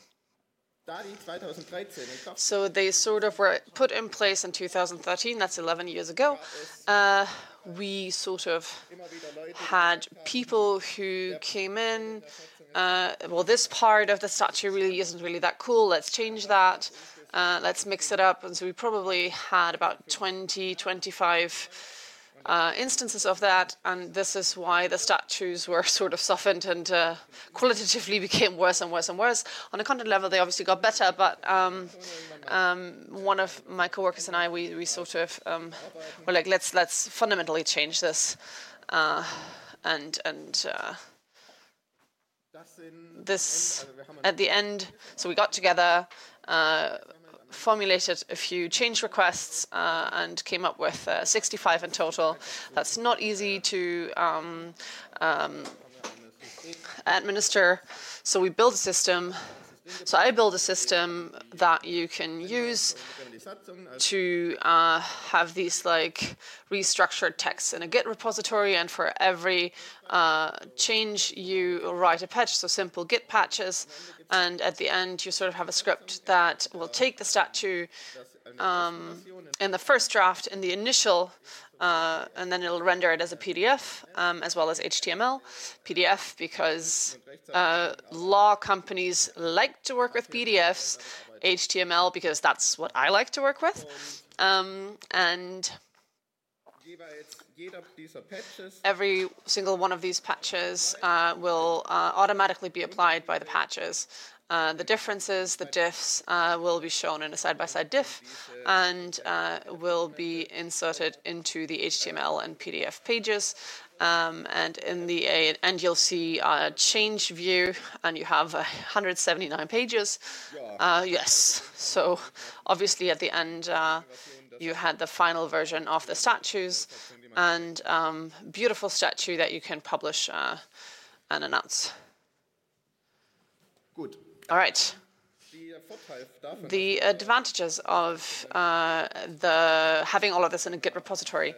so they sort of were put in place in 2013. That's 11 years ago. We sort of had people who came in. Well, this part of the statue really isn't really that cool. Let's change that. Let's mix it up. And so we probably had about 20, 25 instances of that, and this is why the statues were sort of softened and qualitatively became worse and worse and worse. On a content level, they obviously got better, but one of my coworkers and I, we sort of were like, let's fundamentally change this, and this at the end. So we got together. Formulated a few change requests and came up with 65 in total. That's not easy to administer. So we build a system. So I build a system that you can use to have these like restructured texts in a Git repository, and for every change you write a patch, so simple Git patches, and at the end you sort of have a script that will take the statue in the first draft, in the initial, and then it'll render it as a PDF as well as HTML. PDF because law companies like to work with PDFs, HTML because that's what I like to work with, and every single one of these patches will automatically be applied by the patches. The differences, the diffs, will be shown in a side-by-side diff and will be inserted into the HTML and PDF pages. And in the end, you'll see a change view, and you have 179 pages. Yes. So obviously, at the end, you had the final version of the statues, and beautiful statue that you can publish and announce. Good. All right. The advantages of having all of this in a Git repository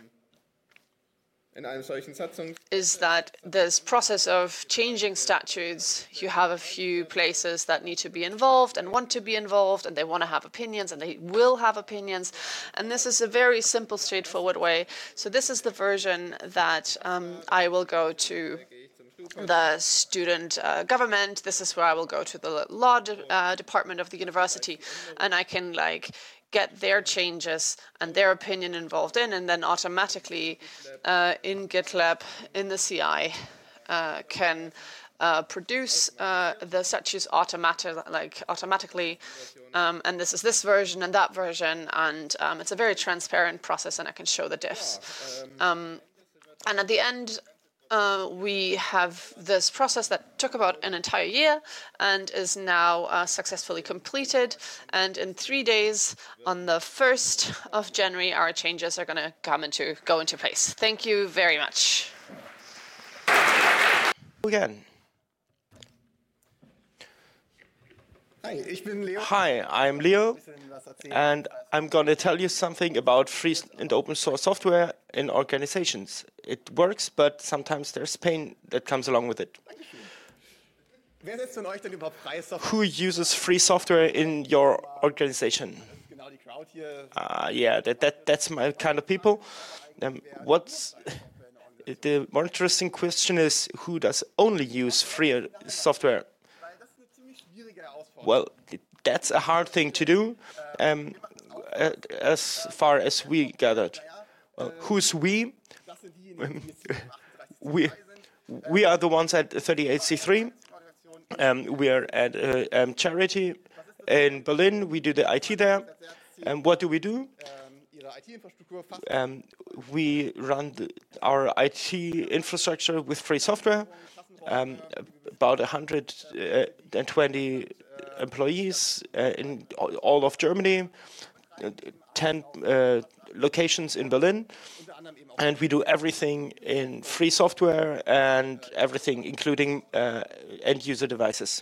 is that this process of changing statutes, you have a few places that need to be involved and want to be involved, and they want to have opinions, and they will have opinions. And this is a very simple, straightforward way. So this is the version that I will go to the student government. This is where I will go to the law department of the university, and I can get their changes and their opinion involved in, and then automatically in GitLab, in the CI, can produce the statutes automatically. And this is this version and that version, and it's a very transparent process, and I can show the diffs. And at the end, we have this process that took about an entire year and is now successfully completed. And in 3 days, on the 1st of January, our changes are going to go into place. Thank you very much. Again. Hi, I'm Leo, and I'm going to tell you something about free and open source software in organizations. It works, but sometimes there's pain that comes along with it. Who uses free software in your organization? Yeah, that's my kind of people. What's the more interesting question is, who does only use free software? Well, that's a hard thing to do, as far as we gathered. Well, who's we? We are the ones at 38C3. We are at a charity in Berlin. We do the IT there. And what do? We run our IT infrastructure with free software. About 120 employees in all of Germany, 10 locations in Berlin, and we do everything in free software and everything, including end-user devices.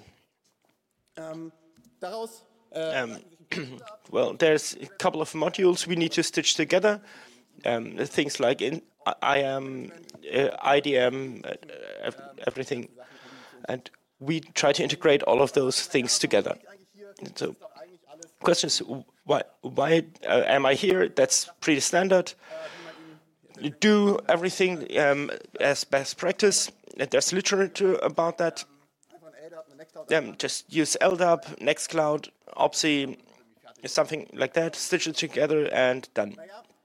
Well, there's a couple of modules we need to stitch together. Things like IAM, IDM, everything. And we try to integrate all of those things together. So, question is, why am I here? That's pretty standard. Do everything as best practice. There's literature about that. Just use LDAP, Nextcloud, OPSI, something like that. Stitch it together and done.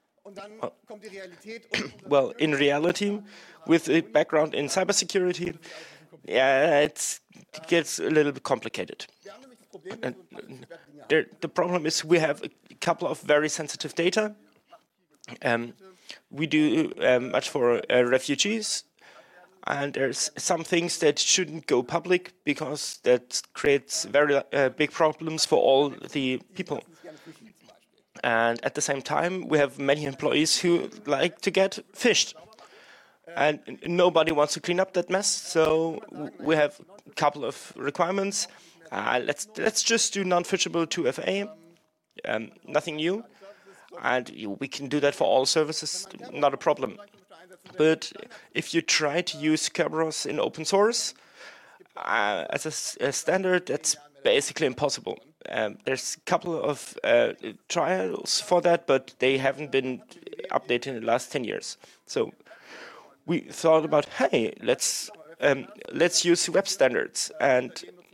Well, in reality, with a background in cybersecurity, yeah, it gets a little bit complicated. And the problem is we have a couple of very sensitive data. We do much for refugees, and there's some things that shouldn't go public because that creates very big problems for all the people. And at the same time, we have many employees who like to get phished. And nobody wants to clean up that mess, so we have a couple of requirements. Let's just do non-phishable 2FA, nothing new. And we can do that for all services, not a problem. But if you try to use Kerberos in open source as a standard, that's basically impossible. There's a couple of trials for that, but they haven't been updated in the last 10 years. So we thought about, hey, let's use web standards, and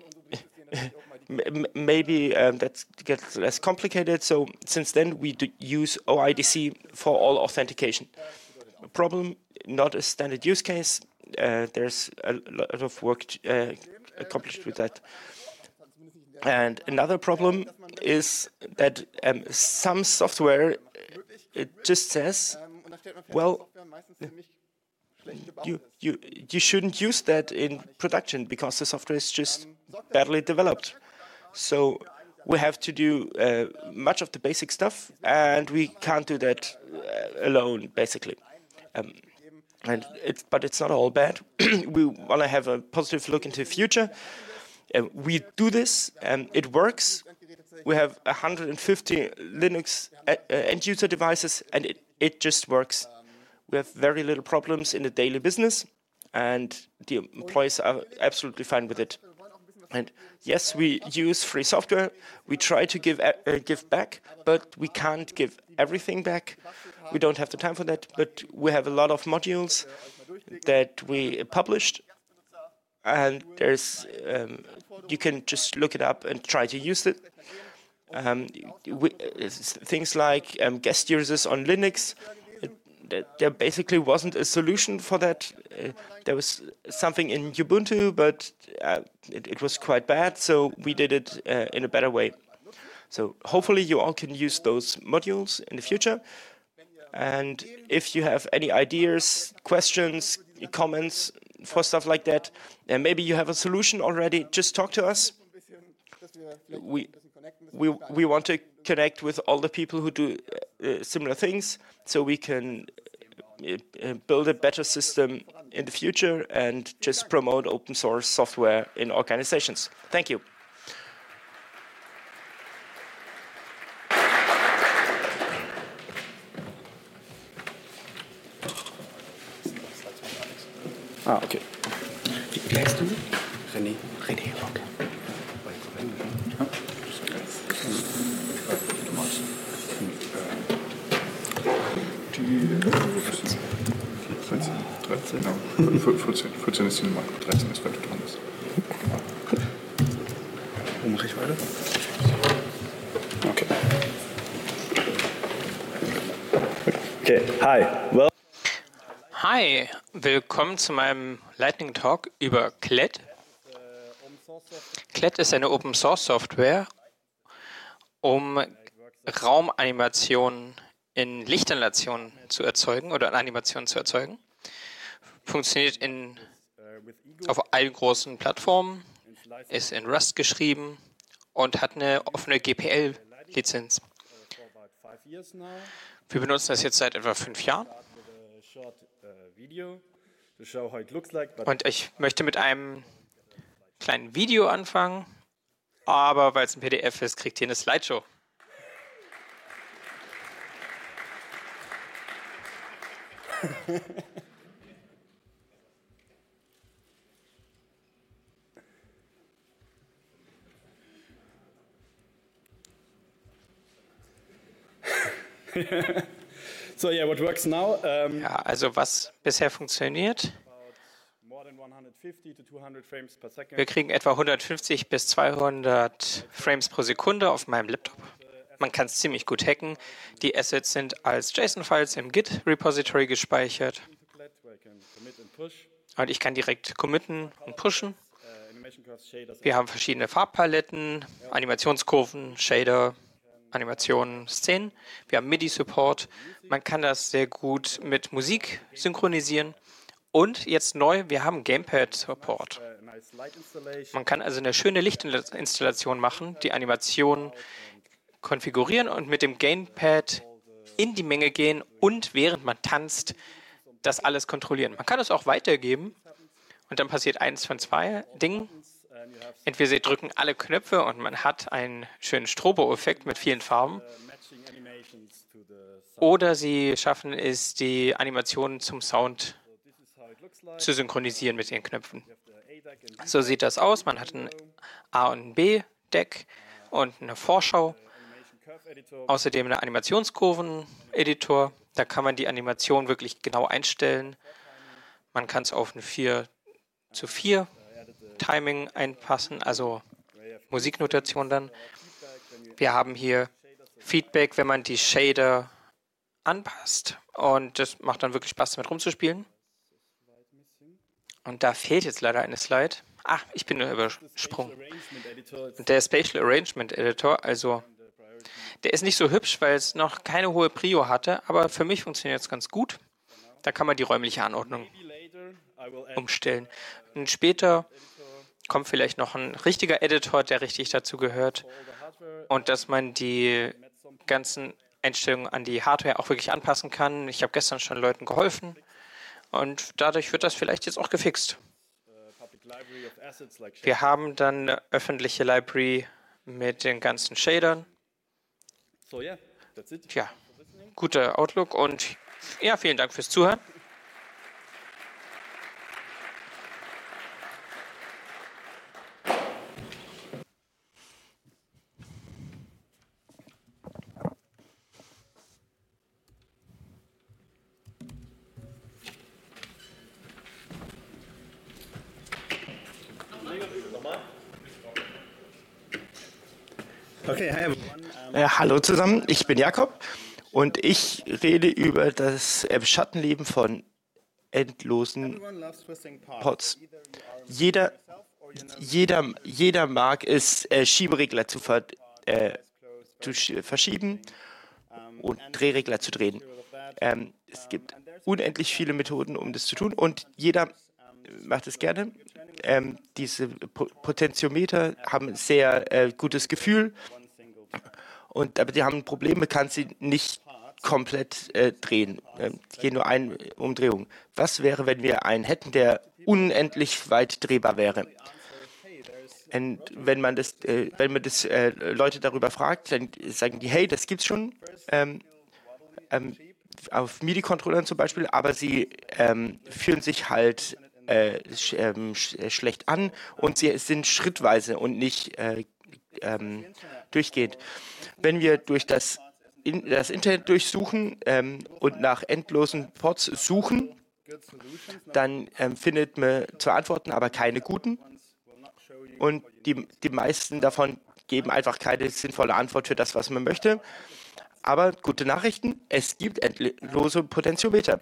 maybe that gets less complicated. So since then, we use OIDC for all authentication. Problem, not a standard use case. There's a lot of work accomplished with that. And another problem is that some software, it just says, well, you shouldn't use that in production because the software is just badly developed. So we have to do much of the basic stuff, and we can't do that alone, basically. But it's not all bad. We want to have a positive look into the future. We do this, and it works. We have 150 Linux end-user devices, and it just works. We have very little problems in the daily business, and the employees are absolutely fine with it. And yes, we use free software. We try to give back, but we can't give everything back. We don't have the time for that, but we have a lot of modules that we published, and there's you can just look it up and try to use it. Things like guest users on Linux. There basically wasn't a solution for that. There was something in Ubuntu, but it was quite bad, so we did it in a better way. So hopefully you all can use those modules in the future. And if you have any ideas, questions, comments for stuff like that, and maybe you have a solution already, just talk to us. We want to connect with all the people who do similar things, so we can build a better system in the future and just promote open source software in organizations. Thank you. Okay. Wie heißt du? René. René, okay. Die 14 ist die Nummer, 13 ist, wenn du dran bist. Wo mache ich weiter? Okay. Okay, hi. Well. Hi, willkommen zu meinem Lightning Talk über CLED. CLED ist eine Open Source Software, um Raumanimationen in Lichtanimationen zu erzeugen oder in Animationen zu erzeugen. Funktioniert auf allen großen Plattformen, ist in Rust geschrieben und hat eine offene GPL-Lizenz. Wir benutzen das jetzt seit etwa 5 Jahren Und ich möchte mit einem kleinen Video anfangen, aber weil es ein PDF ist, kriegt ihr eine Slideshow. So yeah, what works now? Ja, also was bisher funktioniert. Wir kriegen etwa 150 bis 200 Frames pro Sekunde auf meinem Laptop. Man kann es ziemlich gut hacken. Die Assets sind als JSON-Files im Git-Repository gespeichert. Und ich kann direkt committen und pushen. Wir haben verschiedene Farbpaletten, Animationskurven, Shader, Animationen, Szenen. Wir haben MIDI-Support. Man kann das sehr gut mit Musik synchronisieren. Und jetzt neu, wir haben Gamepad-Support. Man kann also eine schöne Lichtinstallation machen, die Animation konfigurieren und mit dem Gamepad in die Menge gehen und während man tanzt, das alles kontrollieren. Man kann es auch weitergeben und dann passiert eins von zwei Dingen. Entweder Sie drücken alle Knöpfe und man hat einen schönen Strobo-Effekt mit vielen Farben. Oder Sie schaffen es, die Animationen zum Sound zu synchronisieren mit den Knöpfen. So sieht das aus. Man hat ein A- und ein B-Deck und eine Vorschau. Außerdem einen Animationskurven-Editor. Da kann man die Animation wirklich genau einstellen. Man kann es auf ein 4:4 Timing einpassen, also Musiknotation dann. Wir haben hier Feedback, wenn man die Shader anpasst. Und das macht dann wirklich Spaß, damit rumzuspielen. Und da fehlt jetzt leider eine Slide. Ich bin nur übersprungen. Der Spatial Arrangement Editor, also der ist nicht so hübsch, weil es noch keine hohe Prio hatte, aber für mich funktioniert es ganz gut. Da kann man die räumliche Anordnung umstellen. Und später kommt vielleicht noch ein richtiger Editor, der richtig dazu gehört. Und dass man die ganzen Einstellungen an die Hardware auch wirklich anpassen kann. Ich habe gestern schon Leuten geholfen. Und dadurch wird das vielleicht jetzt auch gefixt. Wir haben dann eine öffentliche Library mit den ganzen Shadern. Ja, guter Outlook und ja, vielen Dank fürs Zuhören. Okay, hi everyone. Hallo zusammen, ich bin Jakob und ich rede über das Schattenleben von endlosen Pods. Jeder mag es, Schieberegler zu verschieben und Drehregler zu drehen. Es gibt unendlich viele Methoden, um das zu tun und jeder macht es gerne. Diese Potentiometer haben ein sehr gutes Gefühl, aber die haben ein Problem, man kann sie nicht komplett drehen. Es geht nur eine Umdrehung. Was wäre, wenn wir einen hätten, der unendlich weit drehbar wäre? Und wenn man das Leute darüber fragt, dann sagen die, hey, das gibt's schon auf MIDI-Controllern zum Beispiel, aber sie fühlen sich halt schlecht an und sie sind schrittweise und nicht durchgehend. Wenn wir durch das Internet durchsuchen und nach endlosen Pods suchen, dann findet man zwar Antworten, aber keine guten. Und die meisten davon geben einfach keine sinnvolle Antwort für das, was man möchte. Aber gute Nachrichten, es gibt endlose Potentiometer.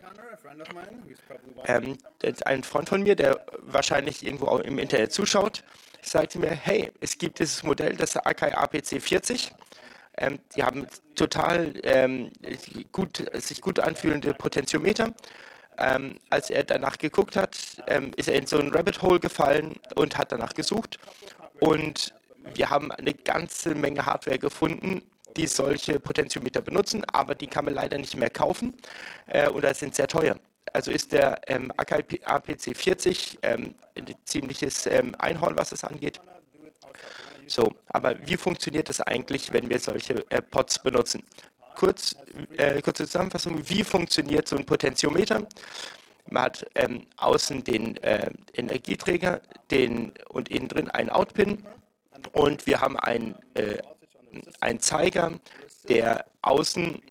Ein Freund von mir, der wahrscheinlich irgendwo im Internet zuschaut, sagte mir, hey, es gibt dieses Modell, das Akai APC 40. Die haben total sich gut anfühlende Potentiometer. Als er danach geguckt hat, ist er in so ein Rabbit Hole gefallen und hat danach gesucht. Und wir haben eine ganze Menge Hardware gefunden, die solche Potentiometer benutzen, aber die kann man leider nicht mehr kaufen oder sind sehr teuer. also ist der APC40 ein ziemliches Einhorn, was es angeht. So, aber wie funktioniert das eigentlich, wenn wir solche Pods benutzen? Kurze Zusammenfassung, wie funktioniert so ein Potentiometer? Man hat außen den Energieträger und innen drin einen Outpin und wir haben einen Zeiger, der außen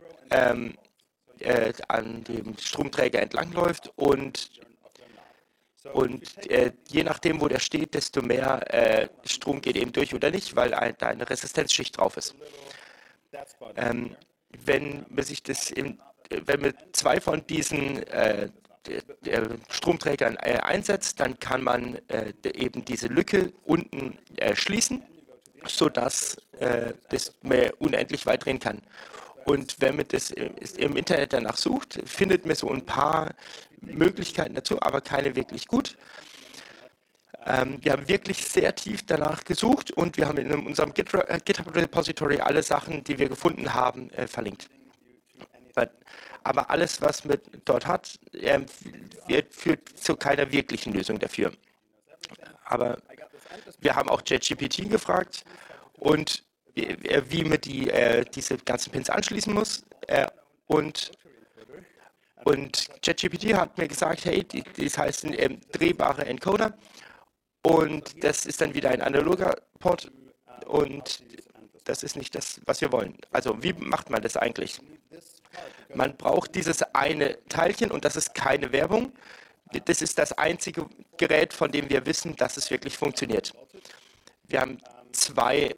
an dem Stromträger entlangläuft und je nachdem, wo der steht, desto mehr Strom geht eben durch oder nicht, weil da eine Resistenzschicht drauf ist. Wenn man zwei von diesen Stromträgern einsetzt, dann kann man eben diese Lücke unten schließen, sodass das mehr unendlich weit drehen kann. Und wenn man das im Internet danach sucht, findet man so ein paar Möglichkeiten dazu, aber keine wirklich gut. Wir haben wirklich sehr tief danach gesucht und wir haben in unserem GitHub-Repository alle Sachen, die wir gefunden haben, verlinkt. Aber alles, was man dort hat, führt zu keiner wirklichen Lösung dafür. Aber wir haben auch ChatGPT gefragt und wie man diese ganzen Pins anschließen muss. Und ChatGPT hat mir gesagt, hey, das heißt ein drehbarer Encoder. Und das ist dann wieder ein analoger Port. Und das ist nicht das, was wir wollen. Also wie macht man das eigentlich? Man braucht dieses eine Teilchen und das ist keine Werbung. Das ist das einzige Gerät, von dem wir wissen, dass es wirklich funktioniert. Wir haben zwei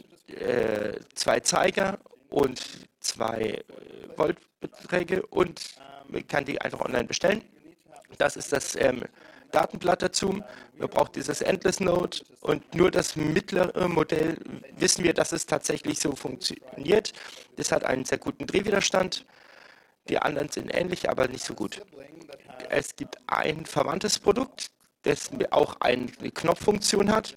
Zeiger und 2 Voltbeträge und man kann die einfach online bestellen. Das ist das Datenblatt dazu. Man braucht dieses Endless Node und nur das mittlere Modell wissen wir, dass es tatsächlich so funktioniert. Das hat einen sehr guten Drehwiderstand. Die anderen sind ähnlich, aber nicht so gut. Es gibt ein verwandtes Produkt, das auch eine Knopffunktion hat.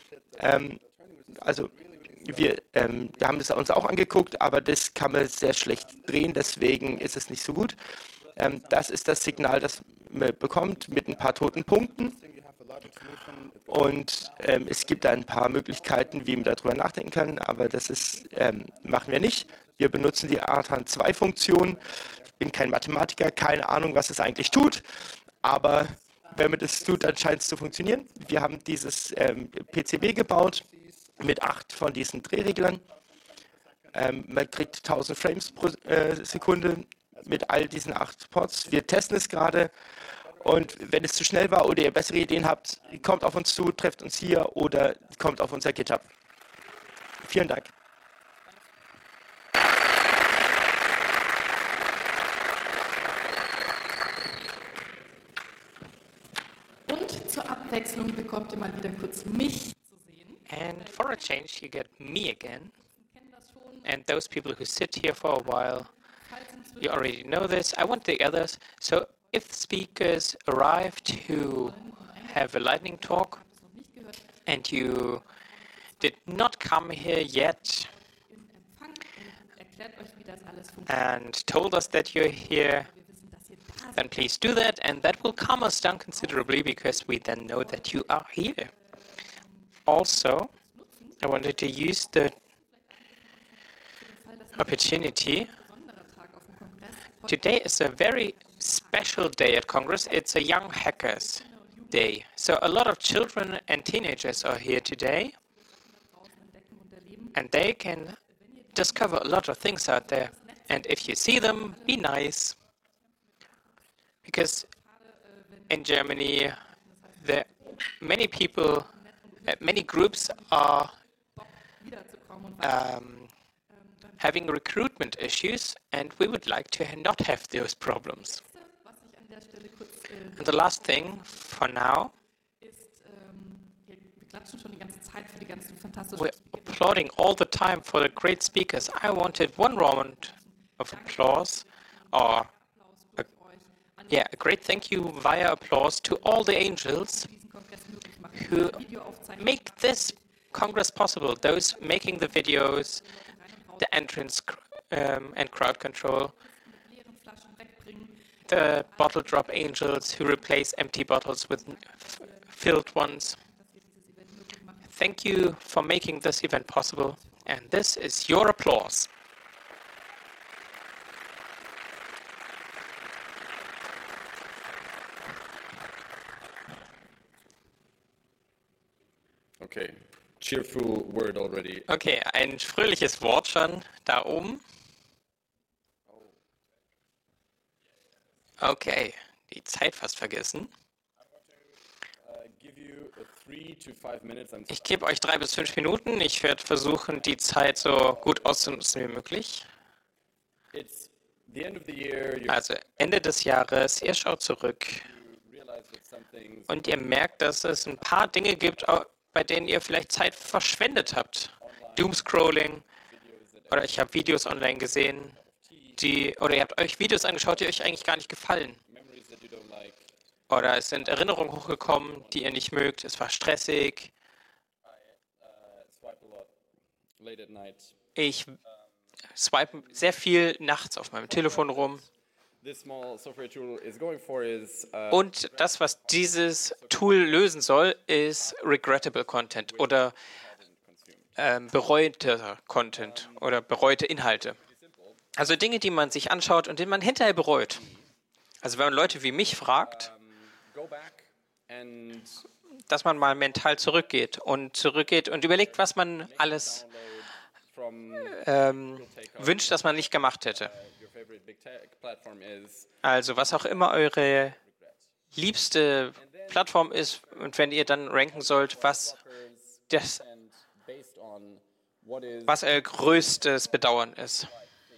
Wir haben es uns auch angeguckt, aber das kann man sehr schlecht drehen, deswegen ist es nicht so gut. Das ist das Signal, das man bekommt mit ein paar toten Punkten. Und es gibt da ein paar Möglichkeiten, wie man darüber nachdenken kann, aber das machen wir nicht. Wir benutzen die ARTAN2-Funktion. Ich bin kein Mathematiker, keine Ahnung, was es eigentlich tut, aber wenn man das tut, dann scheint es zu funktionieren. Wir haben dieses PCB gebaut mit 8 von diesen Drehreglern. Man kriegt 1000 Frames pro Sekunde mit all diesen 8 Ports. Wir testen es gerade und wenn es zu schnell war oder ihr bessere Ideen habt, kommt auf uns zu, trefft uns hier oder kommt auf unser GitHub. Vielen Dank. Und zur Abwechslung bekommt ihr mal wieder kurz mich zu sehen. And for a change, you get me again. And those people who sit here for a while, you already know this. I want the others. So if speakers arrive to have a lightning talk and you did not come here yet and told us that you're here, then please do that, and that will calm us down considerably because we then know that you are here. Also, I wanted to use the opportunity. Today is a very special day at Congress. It's a Young Hackers Day. So a lot of children and teenagers are here today, and they can discover a lot of things out there. And if you see them, be nice. Because in Germany, many people, many groups are having recruitment issues, and we would like to not have those problems. And the last thing for now, we're applauding all the time for the great speakers. I wanted one round of applause, or a great thank you via applause to all the angels who make this Congress possible, those making the videos, the entrance and crowd control, the bottle drop angels who replace empty bottles with filled ones. Thank you for making this event possible, and this is your applause. Okay, cheerful word already. Okay, ein fröhliches Wort schon da oben. Okay, die Zeit fast vergessen. Ich gebe euch 3 bis 5 Minuten. Ich werde versuchen, die Zeit so gut auszunutzen wie möglich. Also Ende des Jahres, ihr schaut zurück und ihr merkt, dass es ein paar Dinge gibt, bei denen ihr vielleicht Zeit verschwendet habt. Doomscrolling oder ich habe Videos online gesehen, oder ihr habt euch Videos angeschaut, die euch eigentlich gar nicht gefallen. Oder es sind Erinnerungen hochgekommen, die ihr nicht mögt. Es war stressig. Ich swipe sehr viel nachts auf meinem Telefon rum. Und das, was dieses Tool lösen soll, ist regrettable Content oder bereuter Content oder bereute Inhalte. Also Dinge, die man sich anschaut und die man hinterher bereut. Also wenn man Leute wie mich fragt, dass man mal mental zurückgeht und überlegt, was man alles wünscht, dass man nicht gemacht hätte. Also was auch immer eure liebste Plattform ist und wenn ihr dann ranken sollt, was euer größtes Bedauern ist.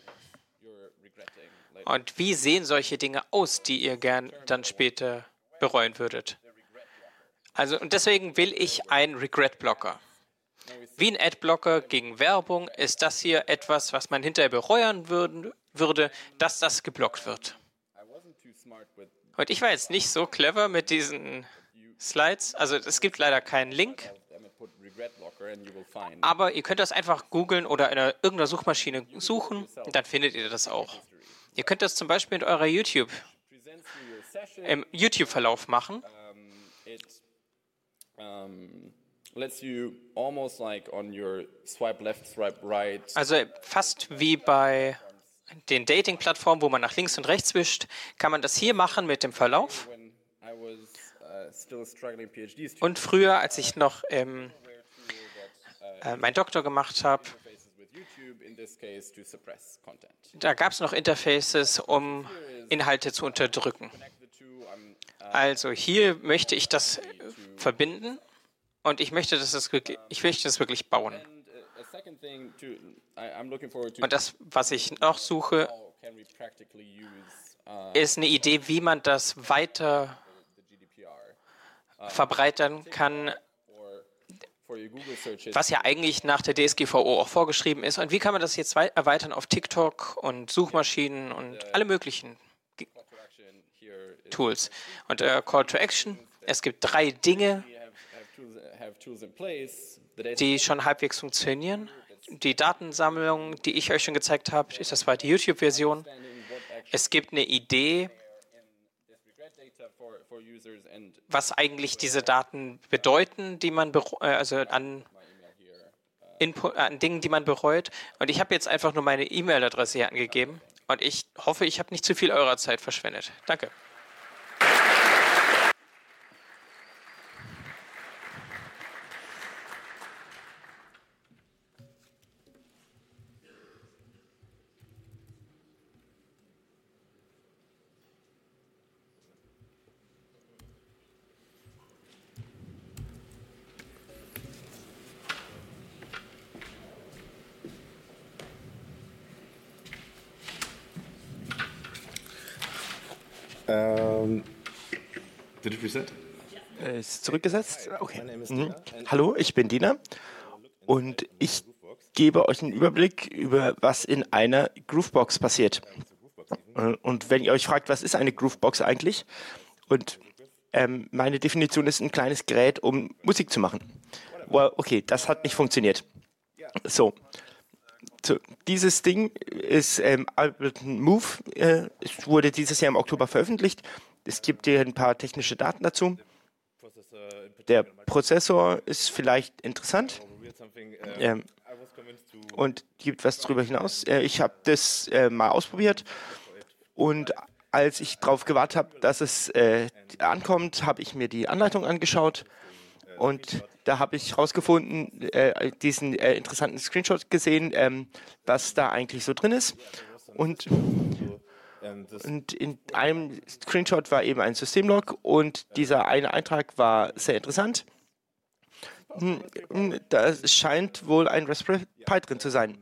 Und wie sehen solche Dinge aus, die ihr gern dann später bereuen würdet? Also, und deswegen will ich einen Regret-Blocker. Wie ein Adblocker gegen Werbung ist das hier etwas, was man hinterher bereuen würde, dass das geblockt wird. Und ich war jetzt nicht so clever mit diesen Slides. Also es gibt leider keinen Link. Aber ihr könnt das einfach googeln oder in irgendeiner Suchmaschine suchen und dann findet ihr das auch. Ihr könnt das zum Beispiel in eurer im YouTube-Verlauf machen. Also fast wie bei den Dating-Plattformen, wo man nach links und rechts wischt, kann man das hier machen mit dem Verlauf. Und früher, als ich noch meinen Doktor gemacht habe, da gab es noch Interfaces, um Inhalte zu unterdrücken. Also hier möchte ich das verbinden und ich möchte das wirklich bauen. Und das, was ich noch suche, ist eine Idee, wie man das weiter verbreitern kann, was ja eigentlich nach der DSGVO auch vorgeschrieben ist. Und wie kann man das jetzt erweitern auf TikTok und Suchmaschinen und alle möglichen Tools. Und Call to Action, es gibt 3 Dinge, die schon halbwegs funktionieren. Die Datensammlung, die ich euch schon gezeigt habe, ist das zweite YouTube-Version. Es gibt eine Idee, was eigentlich diese Daten bedeuten, die man an Dingen, die man bereut. Und ich habe jetzt einfach nur meine E-Mail-Adresse hier angegeben. Und ich hoffe, ich habe nicht zu viel eurer Zeit verschwendet. Danke. Did it reset? Ist zurückgesetzt? Okay. Hallo, ich bin Dina und ich gebe euch einen Überblick über, was in einer Groovebox passiert. Und wenn ihr euch fragt, was ist eine Groovebox eigentlich? Und meine Definition ist ein kleines Gerät, um Musik zu machen. Well, okay, das hat nicht funktioniert. So, So, dieses Ding ist Ableton Move. Es wurde dieses Jahr im Oktober veröffentlicht. Es gibt hier ein paar technische Daten dazu. Der Prozessor ist vielleicht interessant und gibt was darüber hinaus. Ich habe das mal ausprobiert und als ich darauf gewartet habe, dass es ankommt, habe ich mir die Anleitung angeschaut und da habe ich herausgefunden, diesen interessanten Screenshot gesehen, was da eigentlich so drin ist. Und in einem Screenshot war eben ein Systemlog und dieser eine Eintrag war sehr interessant. Da scheint wohl ein Raspberry Pi drin zu sein.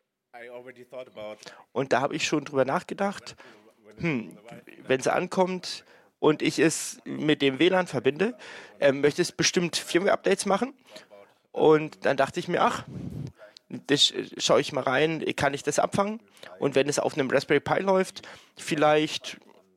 Und da habe ich schon drüber nachgedacht, wenn es ankommt und ich es mit dem WLAN verbinde, möchte es bestimmt Firmware-Updates machen. Und dann dachte ich mir, ach, das schaue ich mal rein, kann ich das abfangen? Und wenn es auf einem Raspberry Pi läuft, vielleicht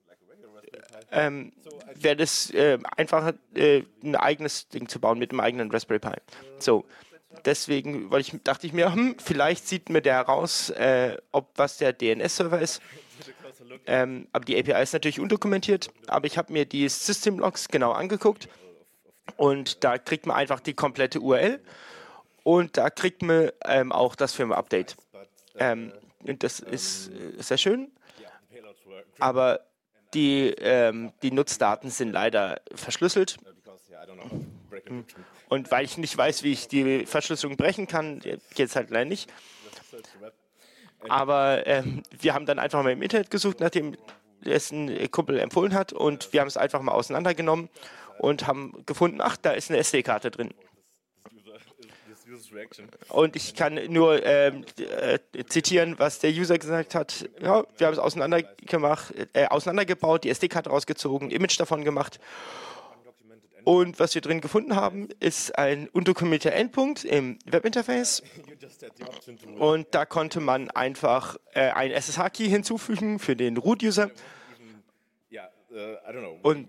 wäre das einfacher, ein eigenes Ding zu bauen mit einem eigenen Raspberry Pi. So, deswegen dachte ich mir, vielleicht sieht mir der heraus, was der DNS-Server ist. Aber die API ist natürlich undokumentiert, aber ich habe mir die System-Logs genau angeguckt und da kriegt man einfach die komplette URL und da kriegt man auch das Firmware-Update. Und das ist sehr schön, aber die Nutzdaten sind leider verschlüsselt. Und weil ich nicht weiß, wie ich die Verschlüsselung brechen kann, geht es halt leider nicht. Aber wir haben dann einfach mal im Internet gesucht, nachdem es ein Kumpel empfohlen hat. Und wir haben es einfach mal auseinandergenommen und haben gefunden, ach, da ist eine SD-Karte drin. Und ich kann nur zitieren, was der User gesagt hat. Ja, wir haben es auseinandergebaut, die SD-Karte rausgezogen, Image davon gemacht. Und was wir drin gefunden haben, ist ein undokumentierter Endpunkt im Webinterface. Und da konnte man einfach einen SSH-Key hinzufügen für den Root-User. Und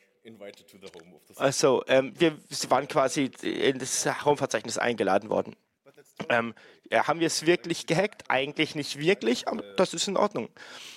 also, wir waren quasi in das Home-Verzeichnis eingeladen worden. Haben wir es wirklich gehackt? Eigentlich nicht wirklich, aber das ist in Ordnung.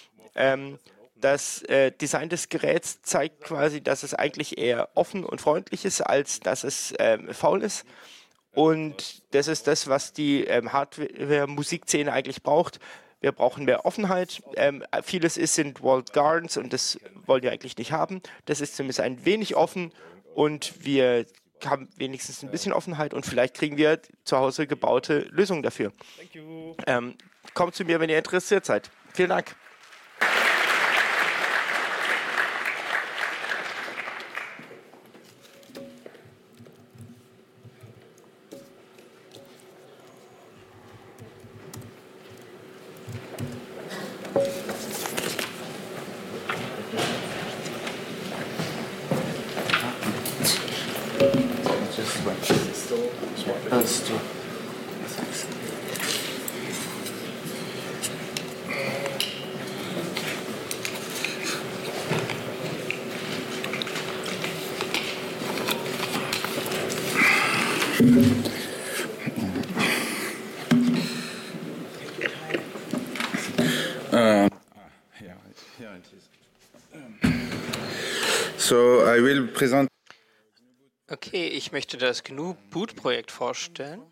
Das Design des Geräts zeigt quasi, dass es eigentlich eher offen und freundlich ist, als dass es faul ist. Und das ist das, was die Hardware-Musikszene eigentlich braucht. Wir brauchen mehr Offenheit. Vieles sind Walled Gardens und das wollen wir eigentlich nicht haben. Das ist zumindest ein wenig offen und wir haben wenigstens ein bisschen Offenheit und vielleicht kriegen wir zu Hause gebaute Lösungen dafür. Kommt zu mir, wenn ihr interessiert seid. Vielen Dank. So I will present. Okay, ich möchte das GNU Boot-Projekt vorstellen.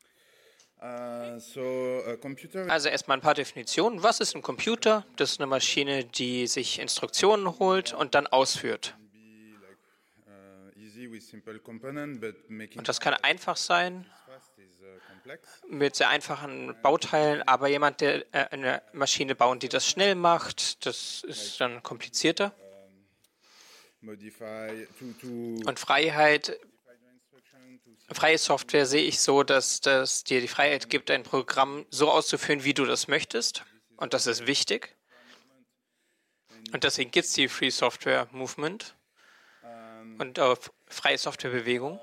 Also erstmal ein paar Definitionen. Was ist ein Computer? Das ist eine Maschine, die sich Instruktionen holt und dann ausführt. Und das kann einfach sein, mit sehr einfachen Bauteilen, aber jemand, der eine Maschine baut, die das schnell macht, das ist dann komplizierter. Und freie Software sehe ich so, dass das dir die Freiheit gibt, ein Programm so auszuführen, wie du das möchtest. Und das ist wichtig. Und deswegen gibt es die Free Software Movement und freie Softwarebewegung.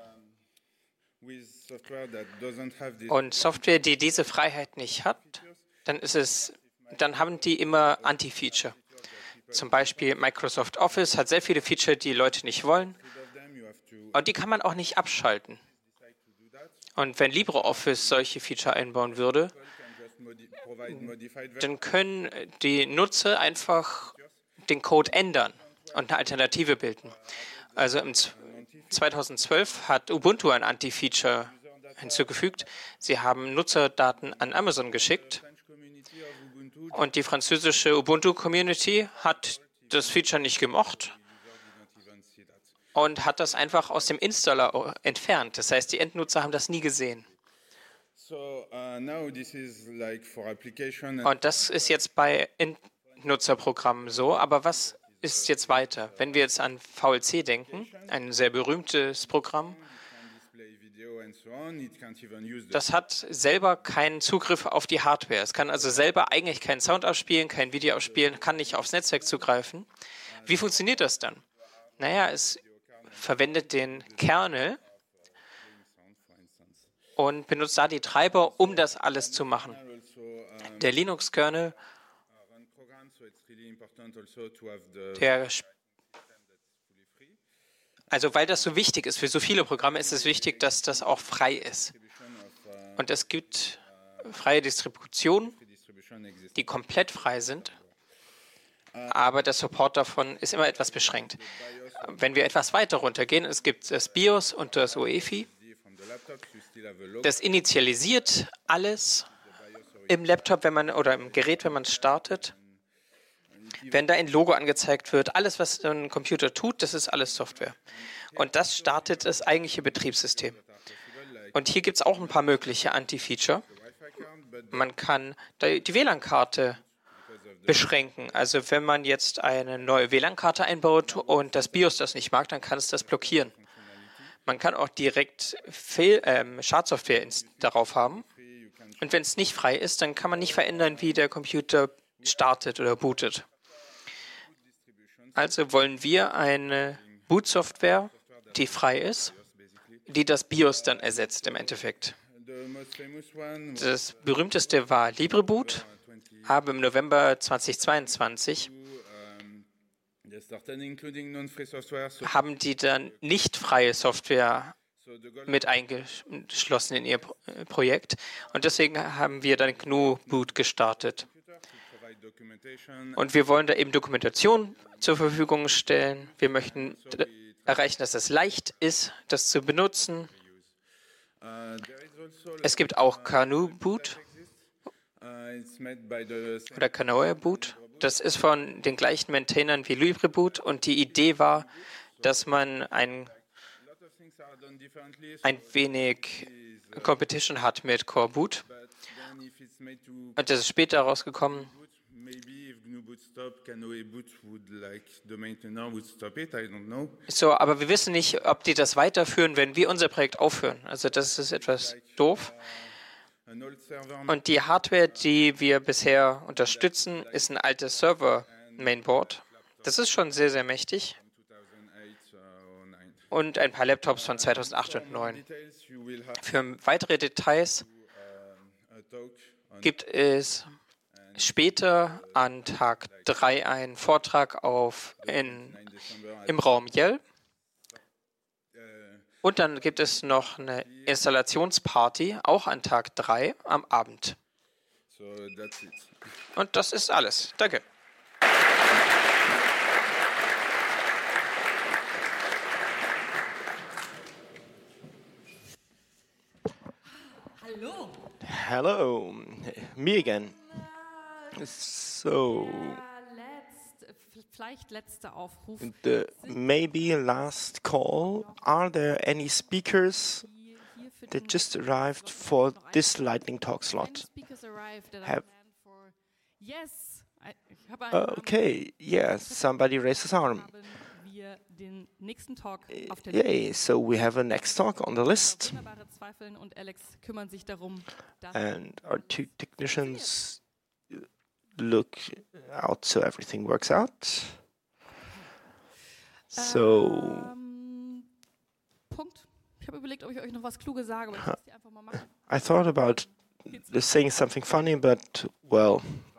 Und Software, die diese Freiheit nicht hat, dann haben die immer Anti-Feature. Zum Beispiel Microsoft Office hat sehr viele Feature, die Leute nicht wollen. Und die kann man auch nicht abschalten. Und wenn LibreOffice solche Feature einbauen würde, dann können die Nutzer einfach den Code ändern und eine Alternative bilden. Also im 2012 hat Ubuntu ein Anti-Feature hinzugefügt. Sie haben Nutzerdaten an Amazon geschickt und die französische Ubuntu-Community hat das Feature nicht gemocht und hat das einfach aus dem Installer entfernt. Das heißt, die Endnutzer haben das nie gesehen. Und das ist jetzt bei Endnutzerprogrammen so, aber was ist jetzt weiter? Wenn wir jetzt an VLC denken, ein sehr berühmtes Programm, das hat selber keinen Zugriff auf die Hardware. Es kann also selber eigentlich keinen Sound abspielen, kein Video abspielen, kann nicht aufs Netzwerk zugreifen. Wie funktioniert das dann? Naja, es verwendet den Kernel und benutzt da die Treiber, um das alles zu machen. Der Linux-Kernel, also weil das so wichtig ist, für so viele Programme ist es wichtig, dass das auch frei ist. Und es gibt freie Distributionen, die komplett frei sind, aber der Support davon ist immer etwas beschränkt. Wenn wir etwas weiter runtergehen, es gibt das BIOS und das UEFI. Das initialisiert alles im Laptop, oder im Gerät, wenn man es startet. Wenn da ein Logo angezeigt wird, alles, was ein Computer tut, das ist alles Software. Und das startet das eigentliche Betriebssystem. Und hier gibt es auch ein paar mögliche Anti-Feature. Man kann die WLAN-Karte beschränken. Also wenn man jetzt eine neue WLAN-Karte einbaut und das BIOS das nicht mag, dann kann es das blockieren. Man kann auch direkt Schadsoftware darauf haben. Und wenn es nicht frei ist, dann kann man nicht verändern, wie der Computer startet oder bootet. Also wollen wir eine Bootsoftware, die frei ist, die das BIOS dann ersetzt im Endeffekt. Das berühmteste war LibreBoot, aber im November 2022 haben die dann nicht freie Software mit eingeschlossen in ihr Projekt. Und deswegen haben wir dann GNU Boot gestartet. Und wir wollen da eben Dokumentation zur Verfügung stellen. Wir möchten erreichen, dass es leicht ist, das zu benutzen. Es gibt auch GNU Boot oder GNOE Boot. Das ist von den gleichen Maintainern wie LibreBoot. Und die Idee war, dass man ein wenig Competition hat mit Core Boot. Und das ist später rausgekommen. So, aber wir wissen nicht, ob die das weiterführen, wenn wir unser Projekt aufhören. Also das ist etwas doof. Und die Hardware, die wir bisher unterstützen, ist ein altes Server-Mainboard. Das ist schon sehr, sehr mächtig. Und ein paar Laptops von 2008 und 2009. Für weitere Details gibt es später an Tag 3 einen Vortrag im Raum Yell. Und dann gibt es noch eine Installationsparty, auch an Tag 3 am Abend. Und das ist alles. Danke. Hello. Hello. Me again. So, vielleicht letzter Aufruf. The maybe last call. Are there any speakers that just arrived for this lightning talk slot? Okay, yes, somebody raised his arm. Yay, so we have a next talk on the list. And our two technicians look out so everything works out. So. Punkt. Ich habe überlegt, ob ich euch noch was Kluges sage, aber ich muss die einfach mal machen. I thought about saying something funny, but well.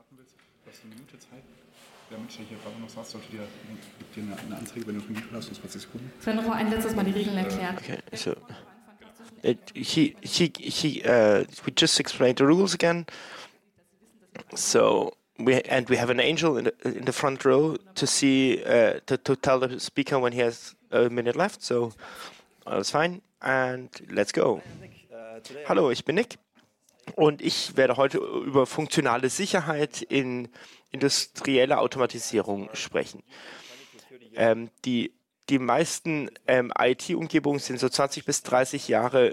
Der Mensch, der hier gerade noch saß, sollte dir eine Anzeige, wenn du ein Video hast, uns 20 Sekunden. Sven, noch ein letztes Mal die Regeln erklären. Okay, so we just explained the rules again. So we have an angel in the front row to see to tell the speaker when he has a minute left. So alles fine and let's go. Hallo, ich bin Nick und ich werde heute über funktionale Sicherheit in industrieller Automatisierung sprechen. Die meisten IT-Umgebungen sind so 20 bis 30 Jahre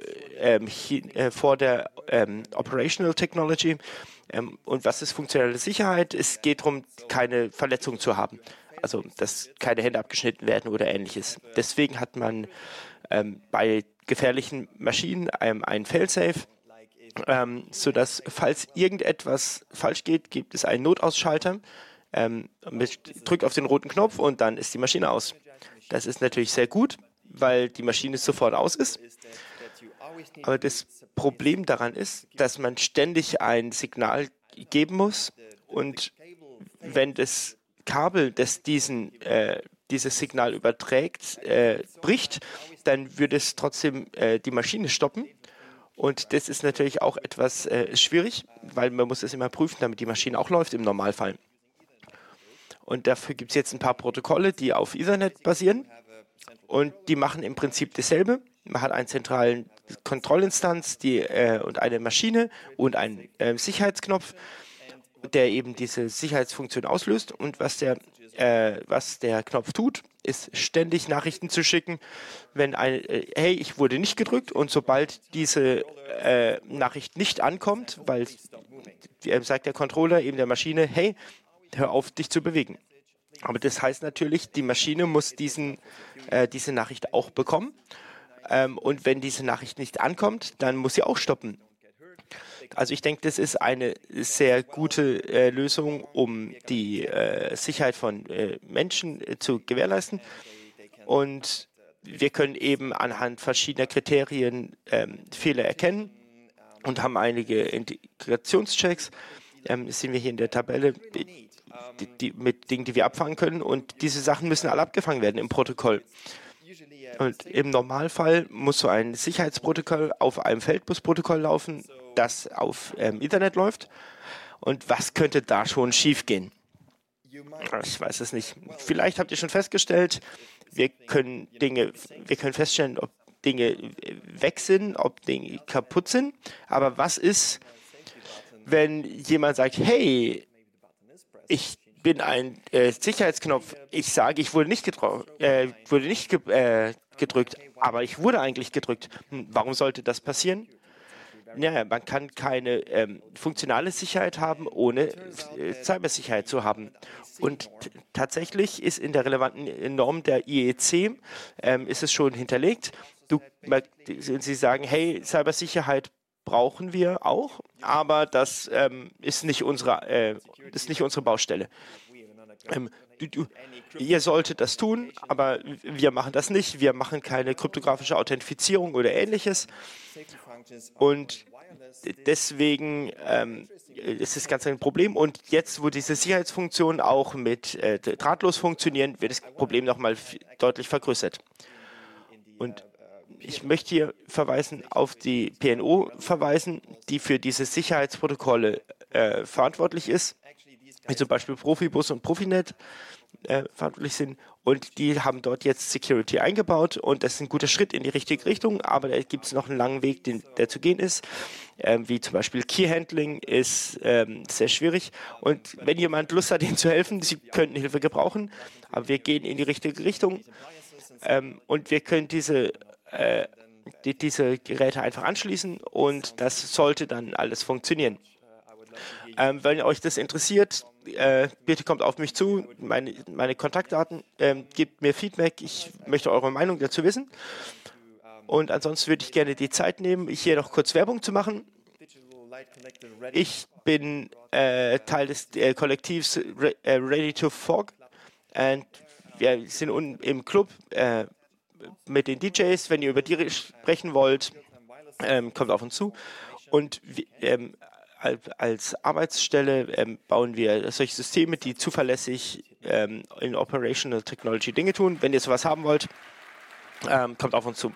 vor der Operational Technology. Und was ist funktionale Sicherheit? Es geht darum, keine Verletzung zu haben. Also, dass keine Hände abgeschnitten werden oder Ähnliches. Deswegen hat man bei gefährlichen Maschinen einen Failsafe, sodass, falls irgendetwas falsch geht, gibt es einen Notausschalter. Drückt auf den roten Knopf und dann ist die Maschine aus. Das ist natürlich sehr gut, weil die Maschine sofort aus ist. Aber das Problem daran ist, dass man ständig ein Signal geben muss. Und wenn das Kabel, das dieses Signal überträgt, bricht, dann würde es trotzdem die Maschine stoppen. Und das ist natürlich auch etwas schwierig, weil man muss es immer prüfen, damit die Maschine auch läuft im Normalfall. Und dafür gibt es jetzt ein paar Protokolle, die auf Ethernet basieren. Und die machen im Prinzip dasselbe. Man hat einen zentralen Kontrollinstanz und eine Maschine und einen Sicherheitsknopf, der eben diese Sicherheitsfunktion auslöst. Und was der Knopf tut, ist ständig Nachrichten zu schicken, wenn hey, ich wurde nicht gedrückt. Und sobald diese Nachricht nicht ankommt, weil sagt der Controller eben der Maschine, hey, hör auf, dich zu bewegen. Aber das heißt natürlich, die Maschine muss diese Nachricht auch bekommen. Und wenn diese Nachricht nicht ankommt, dann muss sie auch stoppen. Also ich denke, das ist eine sehr gute Lösung, um die Sicherheit von Menschen zu gewährleisten. Und wir können eben anhand verschiedener Kriterien Fehler erkennen und haben einige Integrationschecks. Das sehen wir hier in der Tabelle, mit Dingen, die wir abfangen können. Und diese Sachen müssen alle abgefangen werden im Protokoll. Und im Normalfall muss so ein Sicherheitsprotokoll auf einem Feldbusprotokoll laufen, das auf Internet läuft. Und was könnte da schon schiefgehen? Ich weiß es nicht. Vielleicht habt ihr schon festgestellt, wir können feststellen, ob Dinge weg sind, ob Dinge kaputt sind. Aber was ist, wenn jemand sagt, hey, ich bin ein Sicherheitsknopf, ich sage, ich wurde nicht gedrückt, aber ich wurde eigentlich gedrückt. Warum sollte das passieren? Naja, man kann keine funktionale Sicherheit haben, ohne Cybersicherheit zu haben. Und tatsächlich ist in der relevanten Norm der IEC ist es schon hinterlegt. Sie sagen, hey, Cybersicherheit brauchen wir auch, aber das ist nicht unsere Baustelle. Ihr solltet das tun, aber wir machen das nicht. Wir machen keine kryptografische Authentifizierung oder Ähnliches. Und deswegen ist das Ganze ein Problem. Und jetzt, wo diese Sicherheitsfunktionen auch mit drahtlos funktionieren, wird das Problem nochmal deutlich vergrößert. Und ich möchte hier auf die PNO verweisen, die für diese Sicherheitsprotokolle verantwortlich ist, wie zum Beispiel Profibus und Profinet verantwortlich sind. Und die haben dort jetzt Security eingebaut und das ist ein guter Schritt in die richtige Richtung, aber da gibt es noch einen langen Weg, der zu gehen ist. Wie zum Beispiel Key Handling ist sehr schwierig. Und wenn jemand Lust hat, Ihnen zu helfen, Sie könnten Hilfe gebrauchen, aber wir gehen in die richtige Richtung und wir können diese Geräte einfach anschließen und das sollte dann alles funktionieren. Wenn euch das interessiert, bitte kommt auf mich zu, meine Kontaktdaten, gebt mir Feedback, ich möchte eure Meinung dazu wissen. Und ansonsten würde ich gerne die Zeit nehmen, hier noch kurz Werbung zu machen. Ich bin Teil des Kollektivs Ready to Fog und wir sind unten im Club mit den DJs. Wenn ihr über die sprechen wollt, kommt auf uns zu. Und als Arbeitsstelle bauen wir solche Systeme, die zuverlässig in Operational Technology Dinge tun. Wenn ihr sowas haben wollt, kommt auf uns zu.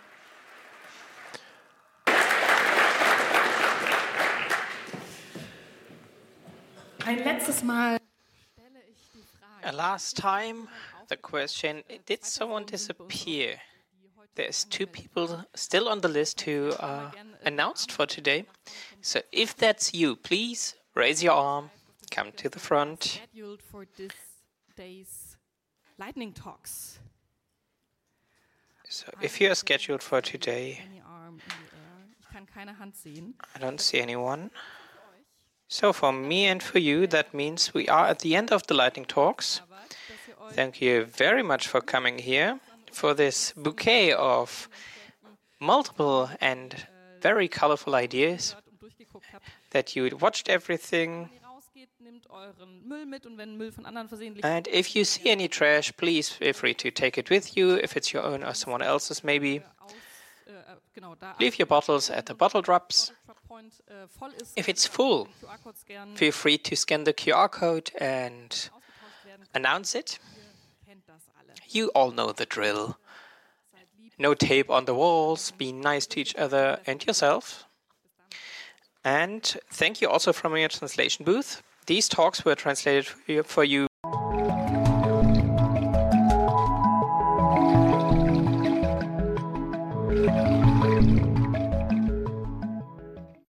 Ein letztes Mal. Last time, the question, did someone disappear? There's 2 people still on the list who are announced for today. So if that's you, please raise your arm, come to the front. Scheduled for this day's lightning talks. So if you are scheduled for today, Any arm in the air. Ich kann keine Hand sehen. I don't see anyone. So for me and for you, that means we are at the end of the lightning talks. Thank you very much for coming here for this bouquet of multiple and very colorful ideas, that you watched everything. And if you see any trash, please feel free to take it with you, if it's your own or someone else's maybe. Leave your bottles at the bottle drops. If it's full, feel free to scan the QR code and announce it. You all know the drill. No tape on the walls, be nice to each other and yourself. And thank you also from your translation booth. These talks were translated for you